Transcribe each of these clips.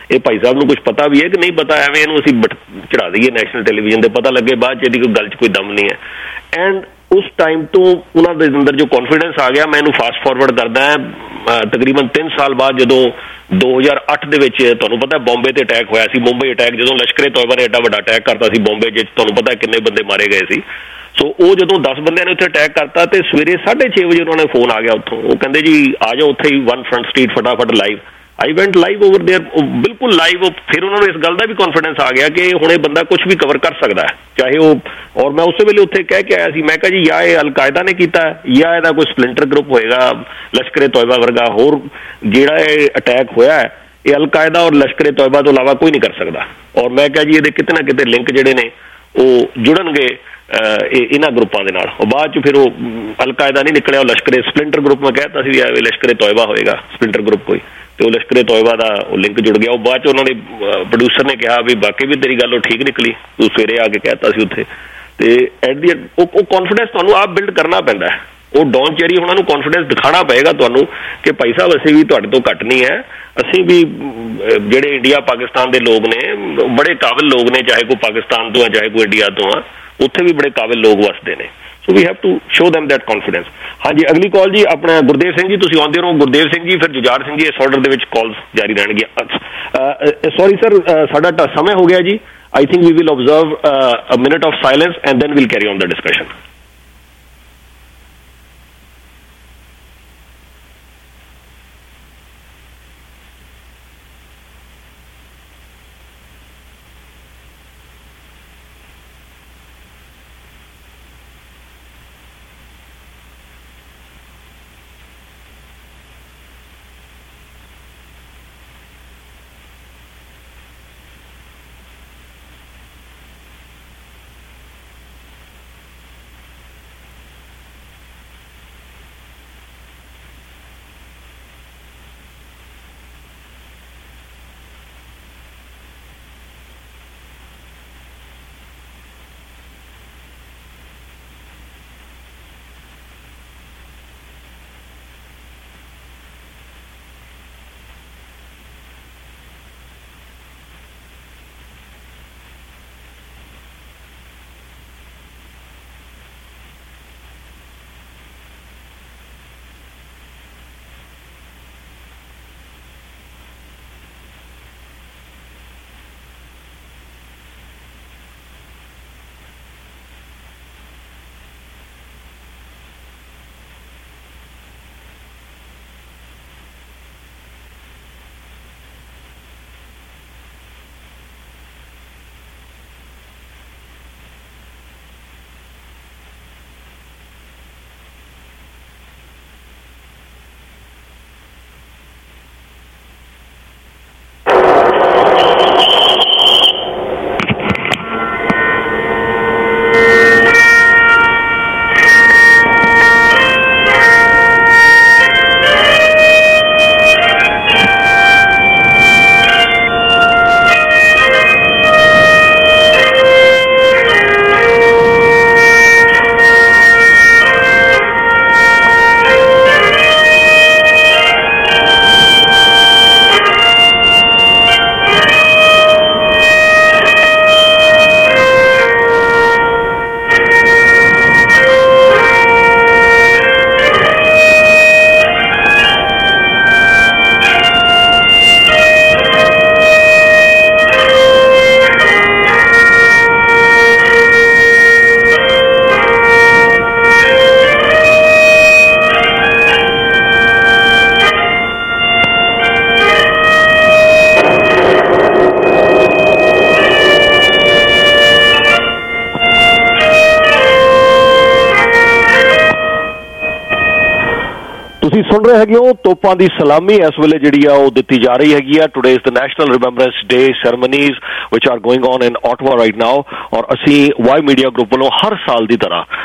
ਇਹ ਭਾਈ ਸਾਹਿਬ ਨੂੰ ਕੁਛ ਪਤਾ ਵੀ ਹੈ ਕਿ ਨਹੀਂ ਪਤਾ, ਐਵੇਂ ਇਹਨੂੰ ਅਸੀਂ ਚੜਾ ਦਈਏ ਨੈਸ਼ਨਲ ਟੈਲੀਵਿਜ਼ਨ 'ਤੇ, ਪਤਾ ਲੱਗੇ ਬਾਅਦ 'ਚ ਇਹਦੀ ਕੋਈ ਗੱਲ 'ਚ ਕੋਈ ਦਮ ਨਹੀਂ ਹੈ। ਐਂਡ ਉਸ ਟਾਈਮ ਤੋਂ ਉਹਨਾਂ ਦੇ ਅੰਦਰ ਜੋ ਕੌਨਫੀਡੈਂਸ ਆ ਗਿਆ, ਮੈਂ ਇਹਨੂੰ ਫਾਸਟ ਫਾਰਵਰਡ ਕਰਦਾ ਤਕਰੀਬਨ 3 ਸਾਲ ਬਾਅਦ, ਜਦੋਂ 2008 ਦੇ ਵਿੱਚ ਤੁਹਾਨੂੰ ਪਤਾ ਬੰਬੇ ਤੇ ਅਟੈਕ ਹੋਇਆ ਸੀ, ਮੁੰਬਈ ਅਟੈਕ, ਜਦੋਂ ਲਸ਼ਕਰੇ ਤੋਇਬਾ ਨੇ ਐਡਾ ਵੱਡਾ ਅਟੈਕ ਕਰਤਾ ਸੀ ਬੰਬੇ 'ਚ, ਤੁਹਾਨੂੰ ਪਤਾ ਕਿੰਨੇ ਬੰਦੇ ਮਾਰੇ ਗਏ ਸੀ। ਸੋ ਉਹ ਜਦੋਂ 10 ਬੰਦਿਆਂ ਨੇ ਉੱਥੇ ਅਟੈਕ ਕਰਤਾ ਤੇ ਸਵੇਰੇ 6:30 ਵਜੇ ਉਹਨਾਂ ਨੇ ਫੋਨ ਆ ਗਿਆ ਉੱਥੋਂ, ਉਹ ਕਹਿੰਦੇ ਜੀ ਆ ਜਾਓ ਉੱਥੇ ਹੀ ਵਨ ਫਰੰਟ ਸਟਰੀਟ ਫਟਾਫਟ live. I went live over there, ਬਿਲਕੁਲ ਲਾਈਵ। ਫਿਰ ਉਹਨਾਂ ਨੂੰ ਇਸ ਗੱਲ ਦਾ ਵੀ ਕੌਨਫੀਡੈਂਸ ਆ ਗਿਆ ਕਿ ਹੁਣ ਇਹ ਬੰਦਾ ਕੁਛ ਵੀ ਕਵਰ ਕਰ ਸਕਦਾ ਹੈ, ਚਾਹੇ ਉਹ, ਔਰ ਮੈਂ ਉਸੇ ਵੇਲੇ ਉੱਥੇ ਕਹਿ ਕੇ ਆਇਆ ਸੀ, ਮੈਂ ਕਿਹਾ ਜੀ ਜਾਂ ਇਹ ਅਲਕਾਇਦਾ ਨੇ ਕੀਤਾ ਜਾਂ ਇਹਦਾ ਕੋਈ ਸਪਲਿੰਟਰ ਗਰੁੱਪ ਹੋਏਗਾ, ਲਸ਼ਕਰੇ ਤੋਇਬਾ ਵਰਗਾ। ਹੋਰ ਜਿਹੜਾ ਇਹ ਅਟੈਕ ਹੋਇਆ ਹੈ ਇਹ ਅਲਕਾਇਦਾ ਔਰ ਲਸ਼ਕਰੇ ਤੋਇਬਾ ਤੋਂ ਇਲਾਵਾ ਕੋਈ ਨਹੀਂ ਕਰ ਸਕਦਾ। ਔਰ ਮੈਂ ਕਿਹਾ ਜੀ ਇਹਦੇ ਕਿਤੇ ਨਾ ਕਿਤੇ ਲਿੰਕ ਜਿਹੜੇ ਨੇ ਉਹ ਜੁੜਨਗੇ ਇਹਨਾਂ ਗਰੁੱਪਾਂ ਦੇ ਨਾਲ। ਉਹ ਬਾਅਦ 'ਚ ਫਿਰ ਉਹ ਅਲਕਾਇਦਾ ਨਹੀਂ ਨਿਕਲਿਆ, ਉਹ ਲਸ਼ਕਰੇ ਸਪਲਿੰਟਰ ਗਰੁੱਪ ਮੈਂ ਕਹਿਤਾ ਸੀ ਵੀ ਐਵੇਂ ਲਸ਼ਕਰੇ ਤੋਇਬਾ ਹੋਏਗਾ ਸਪਲਿੰਟਰ ਗਰੁੱਪ ਕੋਈ, ਤੇ ਉਹ ਲਸ਼ਕਰੇ ਤੋਇਬਾ ਦਾ ਉਹ ਲਿੰਕ ਜੁੜ ਗਿਆ। ਉਹ ਬਾਅਦ 'ਚ ਉਹਨਾਂ ਨੇ ਪ੍ਰੋਡਿਊਸਰ ਨੇ ਕਿਹਾ ਵੀ ਬਾਕੀ ਵੀ ਤੇਰੀ ਗੱਲ ਉਹ ਠੀਕ ਨਿਕਲੀ, ਤੂੰ ਸਵੇਰੇ ਆ ਕੇ ਕਹਿਤਾ ਸੀ ਉੱਥੇ। ਤੇ ਐਟ ਦੀ ਉਹ ਕੌਨਫੀਡੈਂਸ ਤੁਹਾਨੂੰ ਆਪ ਬਿਲਡ ਕਰਨਾ ਪੈਂਦਾ ਹੈ। ਉਹ ਡੌਨ ਚੈਰੀ ਉਹਨਾਂ ਨੂੰ ਕੌਨਫੀਡੈਂਸ ਦਿਖਾਉਣਾ ਪਏਗਾ ਤੁਹਾਨੂੰ ਕਿ ਭਾਈ ਸਾਹਿਬ ਅਸੀਂ ਵੀ ਤੁਹਾਡੇ ਤੋਂ ਘੱਟ ਨਹੀਂ ਹੈ, ਅਸੀਂ ਵੀ ਜਿਹੜੇ ਇੰਡੀਆ ਪਾਕਿਸਤਾਨ ਦੇ ਲੋਕ ਨੇ ਬੜੇ ਕਾਬਿਲ ਲੋਕ ਨੇ, ਚਾਹੇ ਕੋਈ ਪਾਕਿਸਤਾਨ ਤੋਂ ਆ ਚਾਹੇ ਕੋਈ ਇੰਡੀਆ ਤੋਂ ਆ, ਉੱਥੇ ਵੀ ਬੜੇ ਕਾਬਿਲ ਲੋਕ ਵਸਦੇ ਨੇ। So we have to show them that confidence. ਹਾਂਜੀ, ਅਗਲੀ ਕਾਲ ਜੀ ਆਪਣਾ ਗੁਰਦੇਵ ਸਿੰਘ ਜੀ, ਤੁਸੀਂ ਆਉਂਦੇ ਰਹੋ। ਗੁਰਦੇਵ ਸਿੰਘ ਜੀ, ਫਿਰ ਜੁਝਾਰ ਸਿੰਘ ਜੀ, ਇਸ ਆਰਡਰ ਦੇ ਵਿੱਚ ਕਾਲਸ ਜਾਰੀ ਰਹਿਣਗੀਆਂ। ਸੌਰੀ ਸਰ, ਸਾਡਾ ਸਮੇਂ ਹੋ ਗਿਆ ਜੀ। I think we will observe a minute of silence and then we'll carry on the discussion. ਤੁਸੀਂ ਸੁਣ ਰਹੇ ਹੈਗੇ ਹੋ ਤੋਪਾਂ ਦੀ ਸਲਾਮੀ ਇਸ ਵੇਲੇ ਜਿਹੜੀ ਆ ਉਹ ਦਿੱਤੀ ਜਾ ਰਹੀ ਹੈਗੀ ਆ। Today is the national remembrance day ceremonies ਵਿਚ are going on in Ottawa right now. ਔਰ ਅਸੀਂ ਵਾਈ ਮੀਡੀਆ ਗਰੁੱਪ ਵੱਲੋਂ ਹਰ ਸਾਲ ਦੀ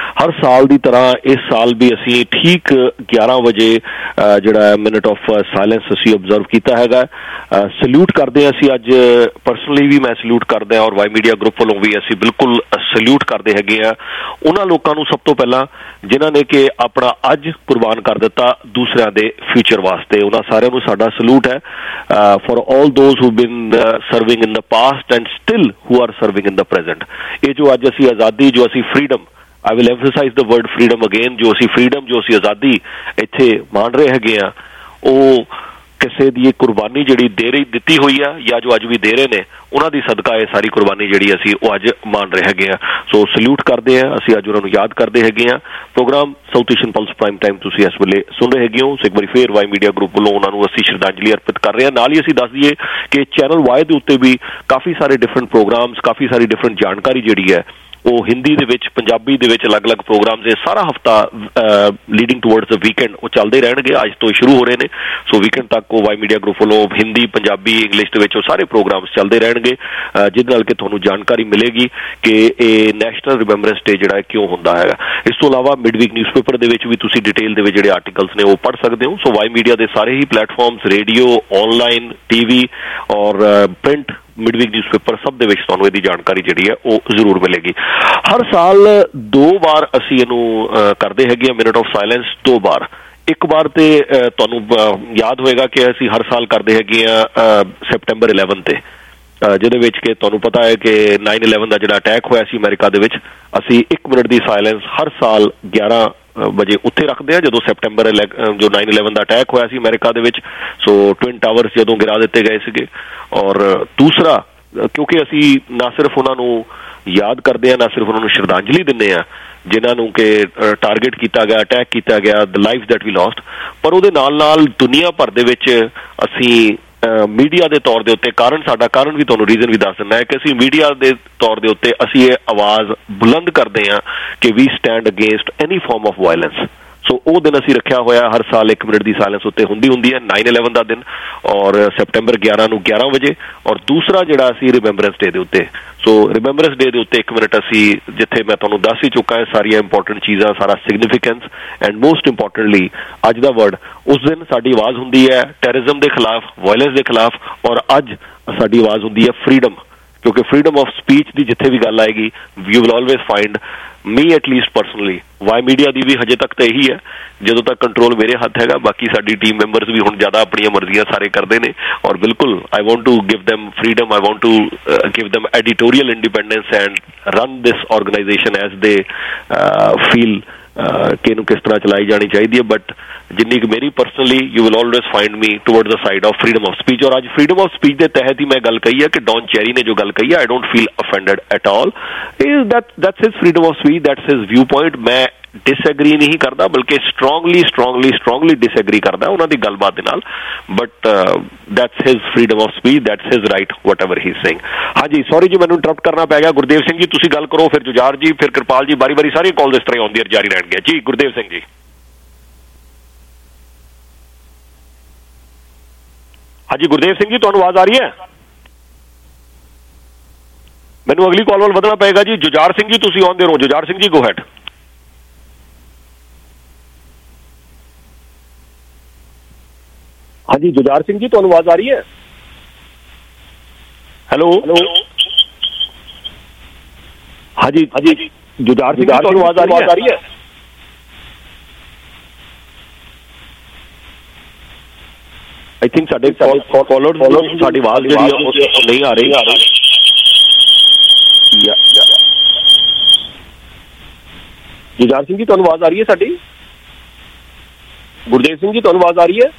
ਤਰ੍ਹਾਂ ਇਸ ਸਾਲ ਵੀ ਅਸੀਂ ਠੀਕ 11 ਵਜੇ ਜਿਹੜਾ ਮਿੰਟ ਆਫ ਸਾਇਲੈਂਸ ਅਸੀਂ ਓਬਜ਼ਰਵ ਕੀਤਾ ਹੈਗਾ। ਸਲੂਟ ਕਰਦੇ ਹਾਂ ਅਸੀਂ ਅੱਜ, ਪਰਸਨਲੀ ਵੀ ਮੈਂ ਸਲੂਟ ਕਰਦੇ ਹਾਂ ਔਰ ਵਾਈ ਮੀਡੀਆ ਗਰੁੱਪ ਵੱਲੋਂ ਵੀ ਅਸੀਂ ਬਿਲਕੁਲ सल्यूट करते हैं उन्होंने लोगों को सब तो पहला जिन्हों ने कि अपना अज कुर्बान कर दिता दूसरों के फ्यूचर वास्ते। उन्होंने सारिਆਂ ਨੂੰ ਸਾਡਾ सल्यूट है for all those who been serving in the past and still who are serving in the present. ये जो अज असी आज़ादी जो असी freedom I will emphasize the word freedom again जो असी फ्रीडम जो असी आज़ादी इत्थे मान रहे हैं वो किसी की कुर्बानी जी दे रही दी हुई है या जो अज भी दे रहे हैं उन्होंने सदका ये सारी कुर्बानी जी असी अज मान रहे हैं। सो सल्यूट करते हैं असी अज उन्होंने याद करते हैं। Program South Asian pulse prime time तुम इस वेले सुन रहे हो। एक बार फिर वाई मीडिया ग्रुप वालों उन्होंने असी श्रद्धांजलि अर्पित कर रहे हैं। नाल ही असी दस दईए कि चैनल वाई के उत्ते भी काफ़ी सारे डिफरेंट प्रोग्राम्स काफ़ी सारी डिफरेंट जानकारी जी है वो हिंदी दे विच पंजाबी दे विच अलग अलग प्रोग्राम से सारा हफ्ता लीडिंग टुवर्ड्स द वीकेंड वो चलते रहेंगे। अज तो शुरू हो रहे हैं सो वीकेंड तक वो वाई मीडिया ग्रुप वालों हिंदी पंजाबी इंग्लिश दे विच सारे प्रोग्राम्स चलते रहेंगे जिस नाल कि तुहानूं जानकारी मिलेगी कि ये नैशनल रिमेंबरेंस डे जिहड़ा क्यों होंदा है। इस तो इलावा मिडवीक न्यूज़पेपर दे विच भी तुसीं डिटेल दे विच जिहड़े आर्टिकल्स ने वो पढ़ सकते हो। सो वाई मीडिया के सारे ही प्लेटफॉर्म्स रेडियो ऑनलाइन टीवी और प्रिंट मिडवीक न्यूज़पेपर सब दे विच तुहानूं इहदी जानकारी जिहड़ी है वो जरूर मिलेगी। हर साल 2 बार असीं इहनूं करदे हैगे मिनट ऑफ साइलेंस 2 बार। एक बार तो तुहानूं याद होएगा कि असीं हर साल करदे हैगे सितंबर 11 ते जिहदे विच कि तुहानूं पता है कि 9/11 का जिहड़ा अटैक होया सी अमेरिका दे विच असीं 1 मिनट की साइलेंस हर साल 11 बजे उत्थे रखते हैं जो सितंबर जो 9/11 का अटैक होया सी अमेरिका दे विच। सो ट्विन टावर्स जदों गिरा दिते गए सीगे और दूसरा क्योंकि असी ना सिर्फ उन्होंने याद करते हैं ना सिर्फ उन्होंने श्रद्धांजलि दिंदे हैं जिन्होंने कि टारगेट किया गया अटैक किया गया the life that we lost पर उहदे नाल नाल दुनिया भर दे विच असी मीडिया के तौर के उत्ते साडा कारण भी तुहानूं रीजन भी दस दिंदा है कि असी मीडिया के तौर के उत्ते असी ये आवाज़ बुलंद करते हैं कि we stand against any form of violence. So वो दिन असी रखा होया हर साल 1 मिनट की साइलेंस उत्ते हुंदी है 9/11 का दिन और सितंबर 11 नूं 11 बजे और दूसरा जिहड़ा असी रिमेंबरेंस डे दे उत्ते। सो रिमेंबरेंस डे दे उत्ते 1 मिनट असी जिथे मैं तुहानूं दस ही चुका है सारिया इंपोर्टेंट चीज़ां सारा सिग्निफिकेंस एंड मोस्ट इंपोर्टेंटली अज दा वर्ड उस दिन साडी आवाज़ हुंदी है टैररिज्म के खिलाफ वायलेंस के खिलाफ और अज साडी आवाज़ हुंदी है फ्रीडम क्योंकि फ्रीडम ऑफ स्पीच की जिथे भी गल आएगी you will always find me at least personally Y media की भी हजे तक तो यही है जो तक कंट्रोल मेरे हाथ हैगा बाकी साडी टीम मैंबरस भी हुण ज़्यादा अपनी मर्जियां सारे करते हैं और बिल्कुल I want to give them freedom I want to give them editorial independence and run this organization as they feel कि इनू किस तरह चलाई जानी चाहिए। बट जिन्नी कि मेरी personally you will always find me toward the side of freedom of speech और आज फ्रीडम ऑफ स्पीच के तहत ही मैं गल कही है कि डॉन चेरी ने जो गल कही है I don't feel offended at all is that's his freedom of speech that's his viewpoint. मैं डिसएग्री नहीं करता बल्कि स्ट्रोंगली डिसएग्री करता उन्होंने गलबात नाल but that's his freedom of speech that's his right whatever he saying. हाँ जी सॉरी जी मैंने इंटरप्ट करना पै गया। गुरदेव सिंह जी तुसी गल करो फिर जुजार जी फिर कृपाल जी बारी बारी सारी कॉल इस तरह आउंदी जारी रहणगे जी। गुरदेव सिंह जी हाँ जी गुरदेव सिंह जी तुहानूं आवाज़ आ रही है? मैनूं अगली कॉल वाल वधना पेगा जी। जुजार सिंह जी तुसी आउंदे रहो। Jujhar Singh ji go ahead. हाँ जी जुजार सिंह जी तुहानूं आवाज़ आ रही है? हेलो हाँ जी जुजार सिंह जी तुहानूं आवाज़ आ रही है? आई थिंक साडे कॉलर्स साडी आवाज़ जिहड़ी नहीं आ रही। जुजार सिंह जी तुहानूं आवाज़ आ रही है साडी? गुरदेव सिंह जी तुहानूं आवाज़ आ रही है?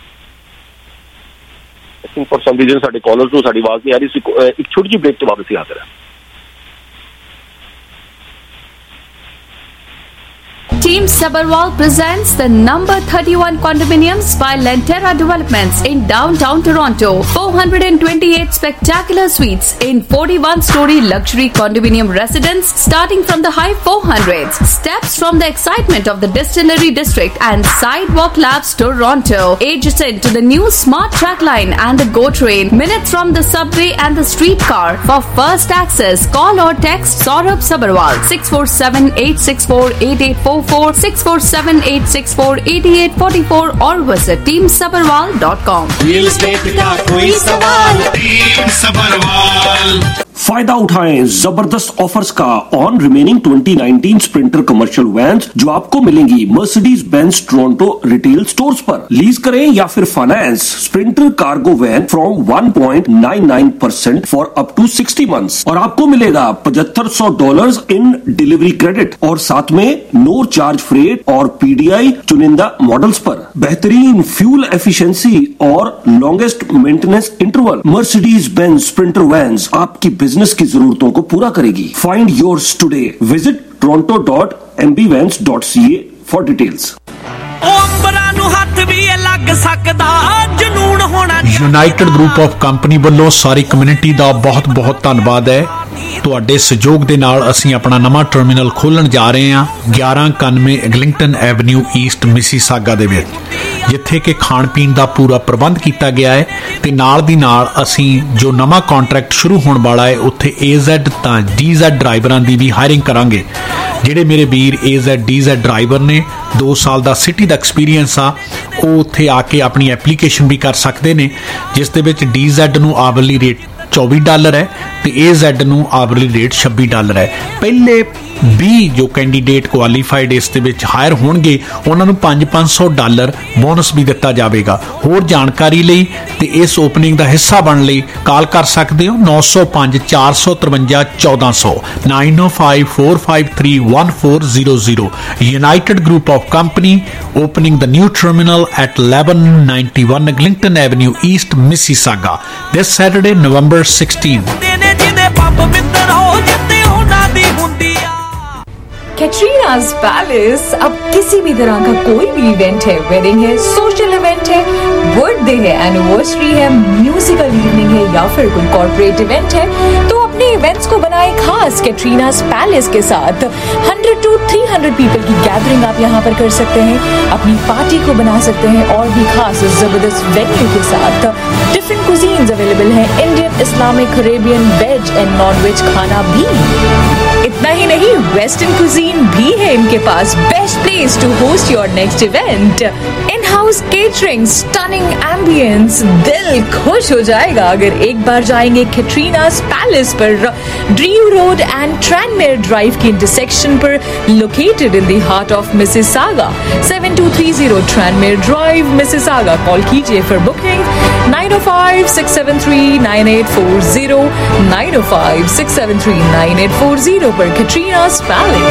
I think for some reason साडे कॉलर्स नूं साडी आवाज़ नहीं आ रही। एक छोटी जी ब्रेक तो वापस ही हाजिर है। Team Sabharwal presents the number 31 condominiums by Lentera Developments in downtown Toronto. 428 spectacular suites in 41-story luxury condominium residence starting from the high 400s. Steps from the excitement of the Distillery District and Sidewalk Labs Toronto. Adjacent to the new Smart Track Line and the GO Train. Minutes from the subway and the streetcar. For first access, call or text Saurabh Sabharwal 647-864-8844. 647-864-8844 और visit teamsabharwal.com। Real estate का कोई सवाल team Sabharwal. फायदा उठाएं जबरदस्त offers का on remaining 2019 Sprinter commercial vans जो आपको मिलेंगी Mercedes Benz Toronto retail stores पर। लीज करें या फिर finance Sprinter cargo van from 1.99% for up to 60 months और आपको मिलेगा $7500 इन डिलीवरी क्रेडिट और साथ में नो चार्ज फ्रेट और पीडीआई चुनिंदा मॉडल्स पर। बेहतरीन फ्यूल एफिशिएंसी और longest maintenance interval. Mercedes Benz Sprinter vans आपकी बिजनेस की जरूरतों को पूरा करेगी। Find yours today. Visit toronto.mbvans.ca for details. United group of company ਵੱਲੋਂ ਸਾਰੀ ਕਮਿਊਨਿਟੀ ਦਾ ਬਹੁਤ-ਬਹੁਤ ਧੰਨਵਾਦ ਹੈ। ਤੁਹਾਡੇ ਸਹਿਯੋਗ ਦੇ ਨਾਲ ਅਸੀਂ ਆਪਣਾ ਨਵਾਂ ਟਰਮੀਨਲ ਖੋਲਣ ਜਾ ਰਹੇ ਹਾਂ 1191 ਐਗਲਿੰਗਟਨ ਐਵਨਿਊ ਈਸਟ ਮਿਸੀਸਾਗਾ ਦੇ ਵਿੱਚ, ਜਿੱਥੇ ਕਿ ਖਾਣ ਪੀਣ ਦਾ ਪੂਰਾ ਪ੍ਰਬੰਧ ਕੀਤਾ ਗਿਆ ਹੈ ਤੇ ਨਾਲ ਦੀ ਨਾਲ ਅਸੀਂ ਜੋ ਨਵਾਂ ਕੰਟਰੈਕਟ ਸ਼ੁਰੂ ਹੋਣ ਵਾਲਾ ਹੈ ਉੱਥੇ AZ ਤਾਂ DZ ਡਰਾਈਵਰਾਂ ਦੀ ਵੀ ਹਾਇਰਿੰਗ ਕਰਾਂਗੇ। ਜਿਹੜੇ ਮੇਰੇ ਵੀਰ AZ DZ ਡਰਾਈਵਰ ਨੇ 2 ਸਾਲ ਦਾ ਸਿਟੀ ਦਾ ਐਕਸਪੀਰੀਅੰਸ ਆ ਉਹ ਉੱਥੇ ਆ ਕੇ ਆਪਣੀ ਐਪਲੀਕੇਸ਼ਨ ਵੀ ਕਰ ਸਕਦੇ ਨੇ, ਜਿਸ ਦੇ ਵਿੱਚ DZ ਨੂੰ ਆਵਰਲੀ ਰੇਟ $24 ਹੈ ਤੇ AZ ਨੂੰ ਆਵਰਲੀ ਰੇਟ $26 ਹੈ। ਪਹਿਲੇ 20 ਜੋ ਕੈਂਡੀਡੇਟ ਕੁਆਲੀਫਾਈਡ ਇਸ ਦੇ ਵਿੱਚ ਹਾਇਰ ਹੋਣਗੇ ਉਹਨਾਂ ਨੂੰ $500 ਬੋਨਸ ਵੀ ਦਿੱਤਾ ਜਾਵੇਗਾ। ਹੋਰ ਜਾਣਕਾਰੀ ਲਈ ਤੇ ਇਸ ਓਪਨਿੰਗ ਦਾ ਹਿੱਸਾ ਬਣਨ ਲਈ ਕਾਲ ਕਰ ਸਕਦੇ ਹੋ 905 453 1400 905-453-1400। United Group of Company opening the new terminal at 1191 Eglinton Avenue East Mississauga this Saturday November 16th। Katrina's palace अब किसी भी तरह का कोई भी इवेंट है, वेडिंग है, सोशल इवेंट है, बर्थडे है, एनिवर्सरी है, म्यूजिकल इवनिंग है या फिर कोई कॉर्पोरेट इवेंट है, तो अपने इवेंट्स को बनाए खास कैटरीना's पैलेस के साथ। 100 to 300 पीपल की गैदरिंग आप यहाँ पर कर सकते हैं, अपनी पार्टी को बना सकते हैं और भी खास जबरदस्त वेन्यू के साथ। डिफरेंट कुजीन्स अवेलेबल हैं, Indian, Islamic, Arabian, veg and non veg खाना भी। इतना ही नहीं, वेस्टर्न कुजीन भी है इनके पास। Best place to host your next event. In house catering, stunning ambience, दिल खुश हो जाएगा अगर एक बार जाएंगे कैटरीना's पैलेस पर। Drew road and Tranmere drive के इंटरसेक्शन पर, located in the heart of Mississauga. 7230 Tranmere drive, Mississauga. Call कीजिए फॉर बुकिंग 905-673-9840 905-673-9840 पर कैटरीना's पैलेस।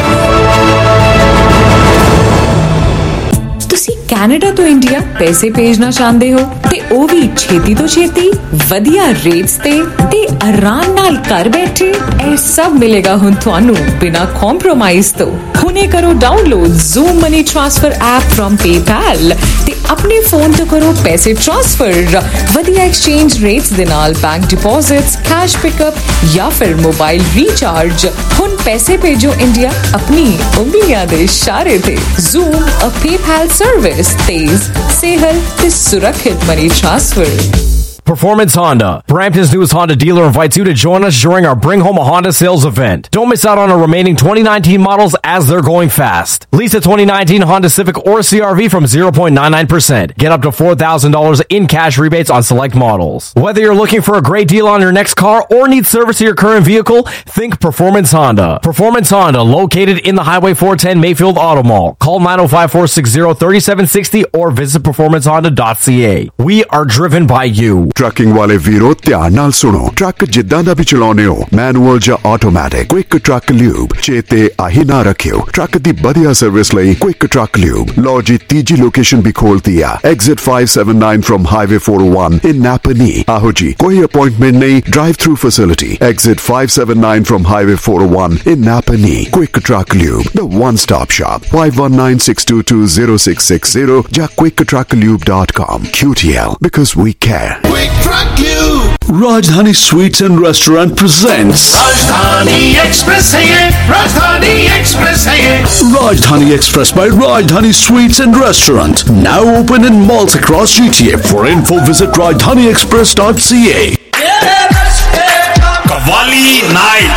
ਤੁਸੀਂ ਕੈਨੇਡਾ ਤੋਂ ਇੰਡੀਆ ਪੈਸੇ ਭੇਜਣਾ ਚਾਹੁੰਦੇ ਹੋ ਤੇ ਉਹ ਵੀ ਛੇਤੀ ਤੋਂ ਛੇਤੀ, ਵਧੀਆ ਰੇਟਸ ਤੇ ਆਰਾਮ ਨਾਲ ਘਰ ਬੈਠੇ। ਇਹ ਸਭ ਮਿਲੇਗਾ ਹੁਣ ਤੁਹਾਨੂੰ ਬਿਨਾਂ ਕੰਪਰੋਮਾਈਜ਼ ਤੋਂ। ਹੁਣੇ ਕਰੋ download Zoom money transfer app from PayPal ਤੇ ਆਪਣੇ ਫੋਨ ਤੋਂ ਕਰੋ ਪੈਸੇ ਟ੍ਰਾਂਸਫਰ। ਵਧੀਆ ਐਕਸਚੇਂਜ ਰੇਟਸ ਦੇ ਨਾਲ ਬੈਂਕ ਡਿਪੋਜ਼ਿਟਸ, ਕੈਸ਼ ਪਿਕਅਪ ਜਾਂ ਫਿਰ ਮੋਬਾਈਲ ਰੀਚਾਰਜ। ਹੁਣ ਪੈਸੇ ਭੇਜੋ ਇੰਡੀਆ ਆਪਣੀ ਉਂਗਲੀਆਂ ਦੇ ਇਸ਼ਾਰੇ ਤੇ। ਜ਼ੂਮ ਅ PayPal service, तेज, सेहल ते सुरक्षित money transfer. Performance Honda, Brampton's newest Honda dealer, invites you to join us during our Bring Home a Honda sales event. Don't miss out on our remaining 2019 models as they're going fast. Lease a 2019 Honda Civic or CRV from 0.99%. Get up to $4,000 in cash rebates on select models. Whether you're looking for a great deal on your next car or need service to your current vehicle, think Performance Honda. Performance Honda, located in the Highway 410 Mayfield Auto Mall. Call 905-460-3760 or visit performancehonda.ca. We are driven by you. Trucking वाले वीरो ध्यान नाल सुनो। Truck जिद्दां दा भी चलाउने हो, manual या ऑटोमैटिक, क्विक ट्रक ल्यूब चेते आही ना रखियो। ट्रक दी बढ़िया सर्विस लई क्विक ट्रक ल्यूब। लो जी तीजी लोकेशन भी खोल दिया, exit 579 from highway 401 in Napanee. आहो जी, कोई अपॉइंटमेंट नहीं, drive through facility. Exit 579 from highway 401 in Napanee. Quick truck lube, the one stop shop. 5196220660 या quicktrucklube.com। QTL, because we care. Rajdhani Sweets and Restaurant presents Rajdhani Express है ये, Rajdhani Express है ये। Rajdhani Express by Rajdhani Sweets and Restaurant, now open in malls across GTA. For info, visit rajdhaniexpress.ca. Kavali Night,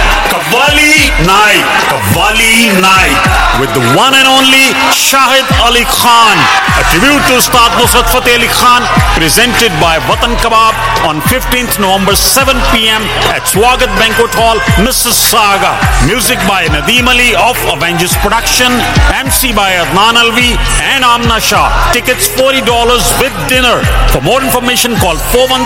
Qawwali Night with the one and only Shahid Ali Khan. A tribute to Ustad Nusrat Fateh Ali Khan, presented by Watan Kebab on 15th November 7 p.m. at Swagat Banquet Hall, Mississauga. Music by Nadeem Ali of Avengers Production, MC by Adnan Alvi and Amna Shah. Tickets $40 with dinner. For more information, call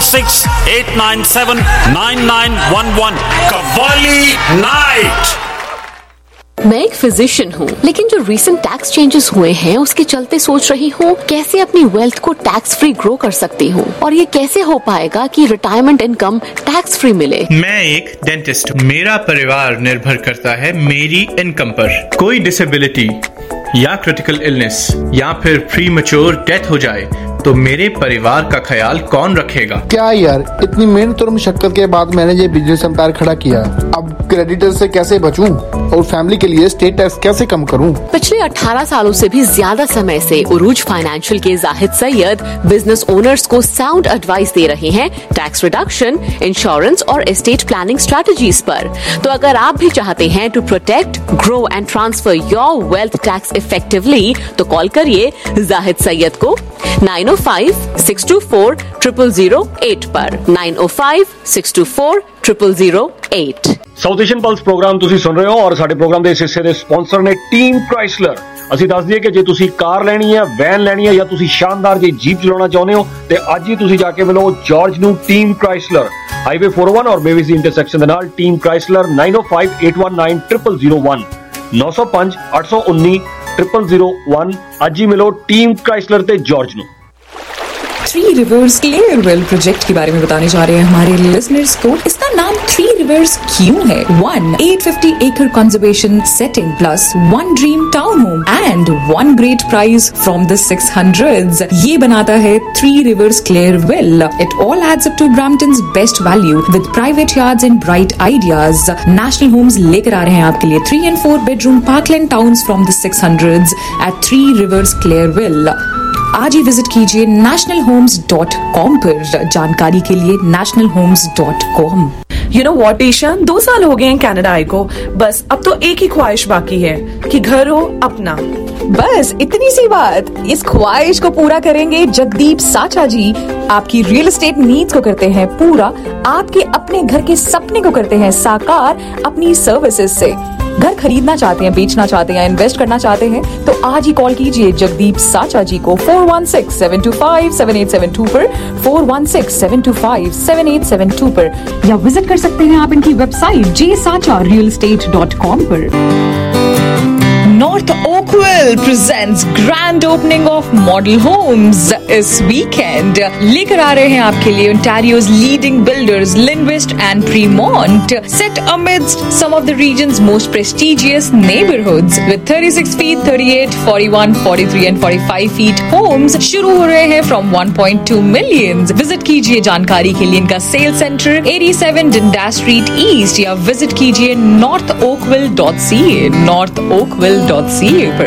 416-897-9911. Qawwali Night. मैं एक physician हूँ, लेकिन जो recent tax changes हुए हैं उसके चलते सोच रही हूँ कैसे अपनी वेल्थ को टैक्स फ्री ग्रो कर सकती हूँ, और ये कैसे हो पाएगा कि रिटायरमेंट इनकम टैक्स फ्री मिले। मैं एक डेंटिस्ट हूँ। मेरा परिवार निर्भर करता है मेरी इनकम पर। कोई डिसेबिलिटी या क्रिटिकल इलनेस या फिर प्रीमैच्योर डेथ हो जाए तो मेरे परिवार का ख्याल कौन रखेगा? क्या यार, इतनी मेहनत और मुशक्कत के बाद मैंने ये बिजनेस एम्पायर खड़ा किया। अब क्रेडिटर से कैसे बचूं और फैमिली के लिए स्टेट टैक्स कैसे कम करूं? पिछले 18 सालों से भी ज्यादा समय से उरूज फाइनेंशियल के जाहिद सैयद बिजनेस ओनर्स को साउंड एडवाइस दे रहे हैं टैक्स रिडक्शन, इंश्योरेंस और एस्टेट प्लानिंग स्ट्रेटजीज पर। तो अगर आप भी चाहते हैं to protect, grow and transfer your wealth tax effectively, तो कॉल करिए जाहिद सैयद को 905-624-0008 पर 905-624-0008। ਸਾਊਥ ਏਸ਼ੀਅਨ ਪਲਸ ਪ੍ਰੋਗਰਾਮ ਤੁਸੀਂ ਸੁਣ ਰਹੇ ਹੋ ਔਰ ਸਾਡੇ ਪ੍ਰੋਗਰਾਮ ਦੇ ਇਸ ਹਿੱਸੇ ਦੇ ਸਪਾਂਸਰ ਨੇ ਟੀਮ ਕ੍ਰਾਈਸਲਰ। ਅਸੀਂ ਦੱਸ ਦਈਏ ਕਿ ਜੇ ਤੁਸੀਂ ਕਾਰ ਲੈਣੀ ਹੈ, ਵੈਨ ਲੈਣੀ ਹੈ ਜਾਂ ਤੁਸੀਂ ਸ਼ਾਨਦਾਰ ਜਿਹੀ ਜੀਪ ਚਲਾਉਣਾ ਚਾਹੁੰਦੇ ਹੋ ਤੇ ਅੱਜ ਹੀ ਤੁਸੀਂ ਜਾ ਕੇ ਮਿਲੋ ਜਾਰਜ ਨੂੰ ਟੀਮ ਕ੍ਰਾਈਸਲਰ, ਹਾਈਵੇ 401 ਔਰ ਮੇਵੀਜ਼ ਇੰਟਰਸੈਕਸ਼ਨ ਦੇ ਨਾਲ। Team Chrysler 905-819-0001 905-819-0001। ਅੱਜ ਹੀ ਮਿਲੋ ਟੀਮ ਕ੍ਰਾਈਸਲਰ ਤੇ ਜਾਰਜ ਨੂੰ। थ्री रिवर्स क्लियरवेल प्रोजेक्ट के बारे में बताने जा रहे हैं हमारे लिसनर्स को। इसका नाम थ्री रिवर्स क्यों है? 850 acre conservation setting plus 1 dream town home and 1 great prize from the 600s. ये बनाता है Three Rivers Clearwell. It all adds up to Brampton's best value with private yards and bright ideas. National Homes लेकर आ रहे हैं आपके लिए 3 and 4 bedroom parkland towns from the 600s at Three Rivers Clearwell. आज ही विजिट कीजिए nationalhomes.com पर। जानकारी के लिए nationalhomes.com। You know what, Ishan, 2 साल हो गए हैं कनाडा आए को। बस अब तो एक ही ख्वाहिश बाकी है कि घर हो अपना। बस इतनी सी बात। इस ख्वाहिश को पूरा करेंगे जगदीप साचा जी। आपकी रियल एस्टेट नीड्स को करते हैं पूरा, आपके अपने घर के सपने को करते हैं साकार अपनी सर्विसेज से। घर खरीदना चाहते हैं, बेचना चाहते हैं, इन्वेस्ट करना चाहते हैं तो आज ही कॉल कीजिए जगदीप साचा जी को 416-725-7872 पर 416-725-7872 पर, या विजिट कर सकते हैं आप इनकी वेबसाइट jsacharealestate.com पर। North Oakville presents grand opening of model homes इस weekend। लेकर आ रहे हैं आपके लिए Ontario's leading builders Lindwest and Fremont, set amidst some of the region's most prestigious neighborhoods with 36 feet, 38, 41, 43 and 45 feet homes शुरू हो रहे हैं from 1.2 million। विजिट कीजिए जानकारी के लिए इनका sale centre 87 Dundas Street East, या विजिट कीजिए northoakville.ca northoakville.ca पर।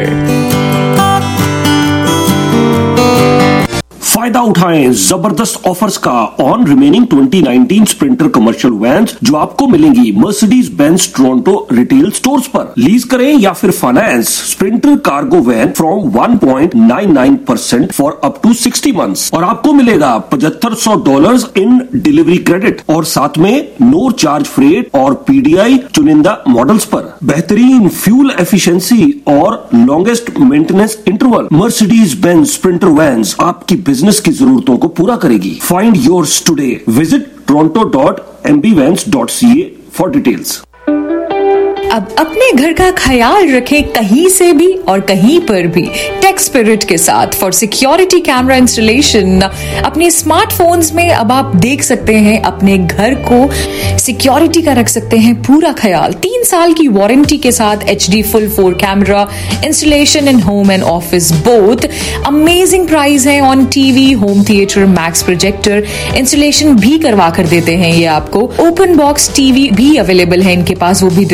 फायदा उठाएं जबरदस्त ऑफर्स का on remaining 2019 Sprinter commercial vans जो आपको मिलेंगी Mercedes Benz Toronto retail stores पर। लीज करें या फिर finance Sprinter cargo van from 1.99% for up to 60 months और आपको मिलेगा $7500 इन डिलीवरी क्रेडिट और साथ में नो चार्ज फ्रेट और पीडीआई चुनिंदा मॉडल्स पर। बेहतरीन फ्यूल एफिशिएंसी और longest maintenance interval. Mercedes Benz Sprinter vans आपकी बिजनेस की जरूरतों को पूरा करेगी। Find yours today. Visit toronto.mbvans.ca for details. अब अपने घर का ख्याल रखें कहीं से भी और कहीं पर भी टेक स्पिरिट के साथ। फॉर सिक्योरिटी कैमरा इंस्टॉलेशन अपने स्मार्टफोन्स में अब आप देख सकते हैं अपने घर को सिक्योरिटी का रख सकते हैं पूरा ख्याल। 3 साल की वारंटी के साथ HD full 4 camera installation in home and office both. Amazing price है on TV, home theatre, max projector installation भी करवा कर देते हैं ये आपको। ओपन बॉक्स टीवी भी अवेलेबल है इनके पास, वो भी डिस्काउंटेड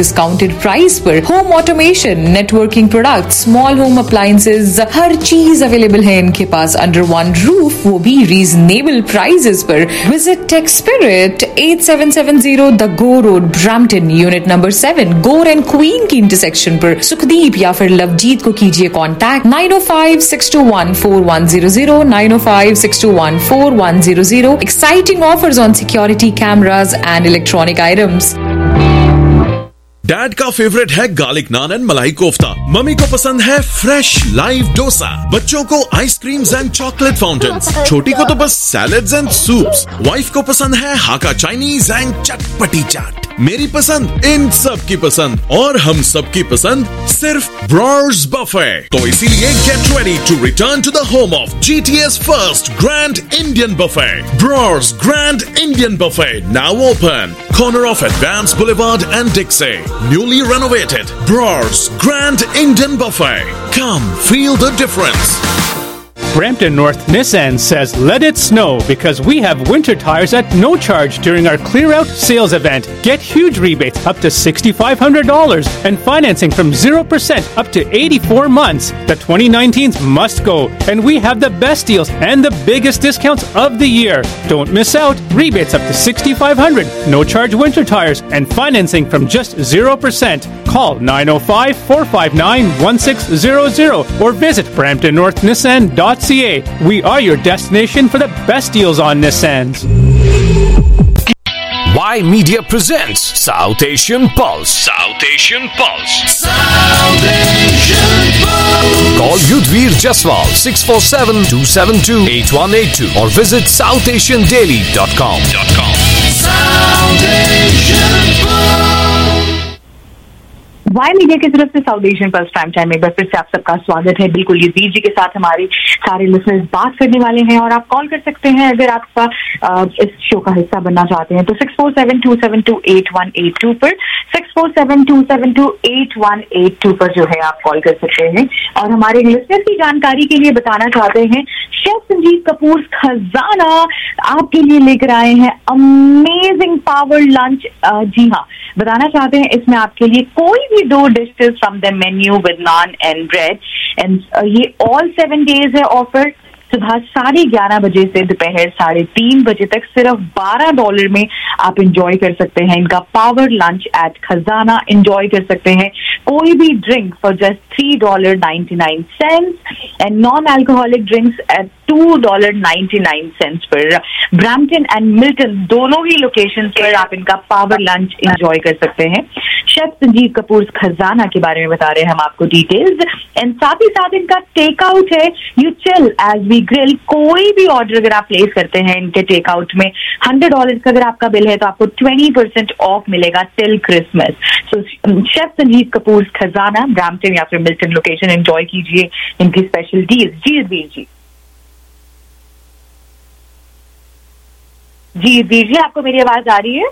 लिमिटेड प्राइस पर home automation, networking product, small home appliances, हर चीज अवेलेबल है इनके पास अंडर वन रूफ, वो भी रीजनेबल प्राइसेस पर। Visit Tech Spirit 8770 the Gore road, Brampton, unit number 7, Gore and Queen की इंटरसेक्शन पर। सुखदीप या फिर लवजीत को कीजिए contact 905-621-4100, 905-621-4100। Exciting offers on security cameras and electronic items. Dad का फेवरेट है garlic naan and malai kofta, mummy को पसंद है फ्रेश लाइव डोसा, बच्चों को आइसक्रीम्स एंड चॉकलेट फाउंटेन्स, छोटी को तो बस सैलेड्स एंड सूप्स, वाइफ को पसंद है हाका चाइनीज एंड चटपटी चाट। मेरी पसंद इन सब की पसंद और हम सब की पसंद सिर्फ ब्रॉर्स बफे। तो इसीलिए get ready to return to the home of GTA's first grand Indian buffet, Brar's grand Indian buffet, now open, corner of Advance Boulevard and Dixie. Newly renovated Brors Grand Indian Buffet. Come feel the difference. Brampton North Nissan says let it snow because we have winter tires at no charge during our clear out sales event. Get huge rebates up to $6,500 and financing from 0% up to 84 months. The 2019s must go and we have the best deals and the biggest discounts of the year. Don't miss out. Rebates up to $6,500, no charge winter tires and financing from just 0%. Call 905-459-1600 or visit BramptonNorthNissan.ca. We are your destination for the best deals on Nissans. Y Media presents South Asian Pulse. South Asian Pulse. South Asian Pulse. Call Yudhvir Jaswal 647-272-8182 or visit southasiandaily.com. South Asian Pulse. Y media की तरफ से South Asian pulse prime time में एक बार फिर से आप सबका स्वागत है। बिल्कुल यदीर जी के साथ हमारे सारे लिसनर्स बात करने वाले हैं और आप कॉल कर सकते हैं अगर आपका इस शो का हिस्सा बनना चाहते हैं तो 647-272-8182 पर, 647-272-8182 पर जो है आप कॉल कर सकते हैं। और हमारे लिसनर की जानकारी के लिए बताना चाहते हैं शेफ संजीव कपूर खजाना आपके लिए लेकर आए हैं अमेजिंग पावर लंच। जी हाँ, बताना चाहते हैं इसमें आपके लिए कोई भी 2 dishes from the menu with naan and bread and ये ऑल 7 डेज है ऑफर। सुबह 11:30 बजे से दोपहर 3:30 बजे तक सिर्फ $12 में आप इंजॉय कर सकते हैं इनका power lunch at Khazana. Enjoy कर सकते हैं कोई भी drink for just $3.99 and non alcoholic drinks at $2.99 पर। ब्रैम्पटन एंड मिल्टन दोनों ही लोकेशन पर आप इनका पावर लंच इंजॉय कर सकते हैं। शेफ संजीव कपूर खजाना के बारे में बता रहे हैं हम आपको डिटेल्स एंड साथ ही साथ इनका टेक आउट है you chill as we grill. कोई भी ऑर्डर अगर आप प्लेस करते हैं इनके टेक आउट में $100 का अगर आपका बिल है तो आपको 20% ऑफ मिलेगा till Christmas. So chef Sanjeev Kapoor Khazana Brampton या फिर मिल्टन लोकेशन एंजॉय कीजिए इनकी स्पेशल डील्स। जी वीर जी, जी वीर जी आपको मेरी आवाज आ रही है?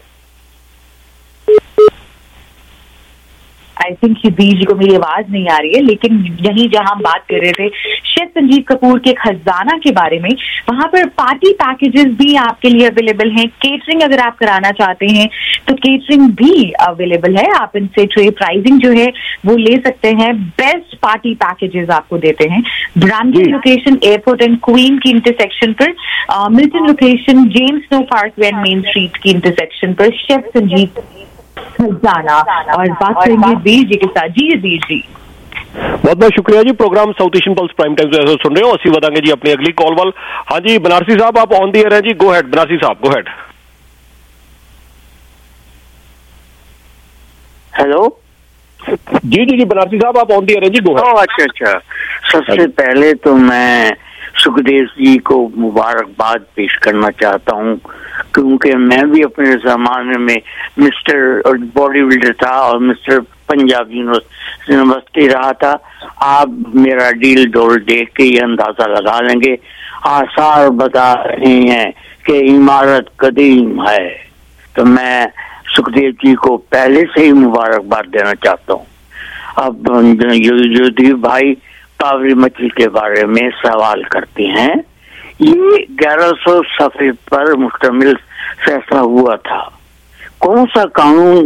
आई थिंक वीर जी को मेरी आवाज नहीं आ रही है, लेकिन यहीं जहां हम बात कर रहे थे शेफ संजीव कपूर के खजाना के बारे में, वहां पर पार्टी पैकेजेस भी आपके लिए अवेलेबल हैं। केटरिंग अगर आप कराना चाहते हैं तो केटरिंग भी अवेलेबल है। आप इनसे ट्रे प्राइसिंग जो है वो ले सकते हैं। बेस्ट पार्टी पैकेजेस आपको देते हैं। Brampton location airport and Queen की इंटरसेक्शन पर, Milton location James Snow park and main street की इंटरसेक्शन पर शेफ संजीव खजाना। और बात करेंगे वीर जी के साथ। जी वीर जी, बहुत बहुत शुक्रिया जी। Programme South Asian pulse prime time से सुन रहे हो। अस्सी बताएंगे जी अपनी अगली कॉल वाल। हाँ जी बनारसी साहब आप ऑन द एयर हैं जी, गो हेड बनारसी साहब, गो हेड। हेलो जी जी जी बनारसी साहब आप ऑन द एयर हैं जी, गो हेड। अच्छा, सबसे पहले तो मैं सुखदेव जी को मुबारकबाद पेश करना चाहता हूँ क्योंकि मैं भी अपने जमाने में मिस्टर बॉडी बिल्डर था और मिस्टर पंजाब यूनिवर्सिटी रहा था। आप मेरा डील डोल देख के ये अंदाजा लगा लेंगे। आसार बता रहे हैं कि इमारत कदीम है, तो मैं सुखदेव जी को पहले से ही मुबारकबाद देना चाहता हूँ। अब युद्धीप भाई कावरी मछली के बारे में सवाल करते हैं। ये 1100 सफ़े पर मुश्तमिल फैसला हुआ था। कौन सा कानून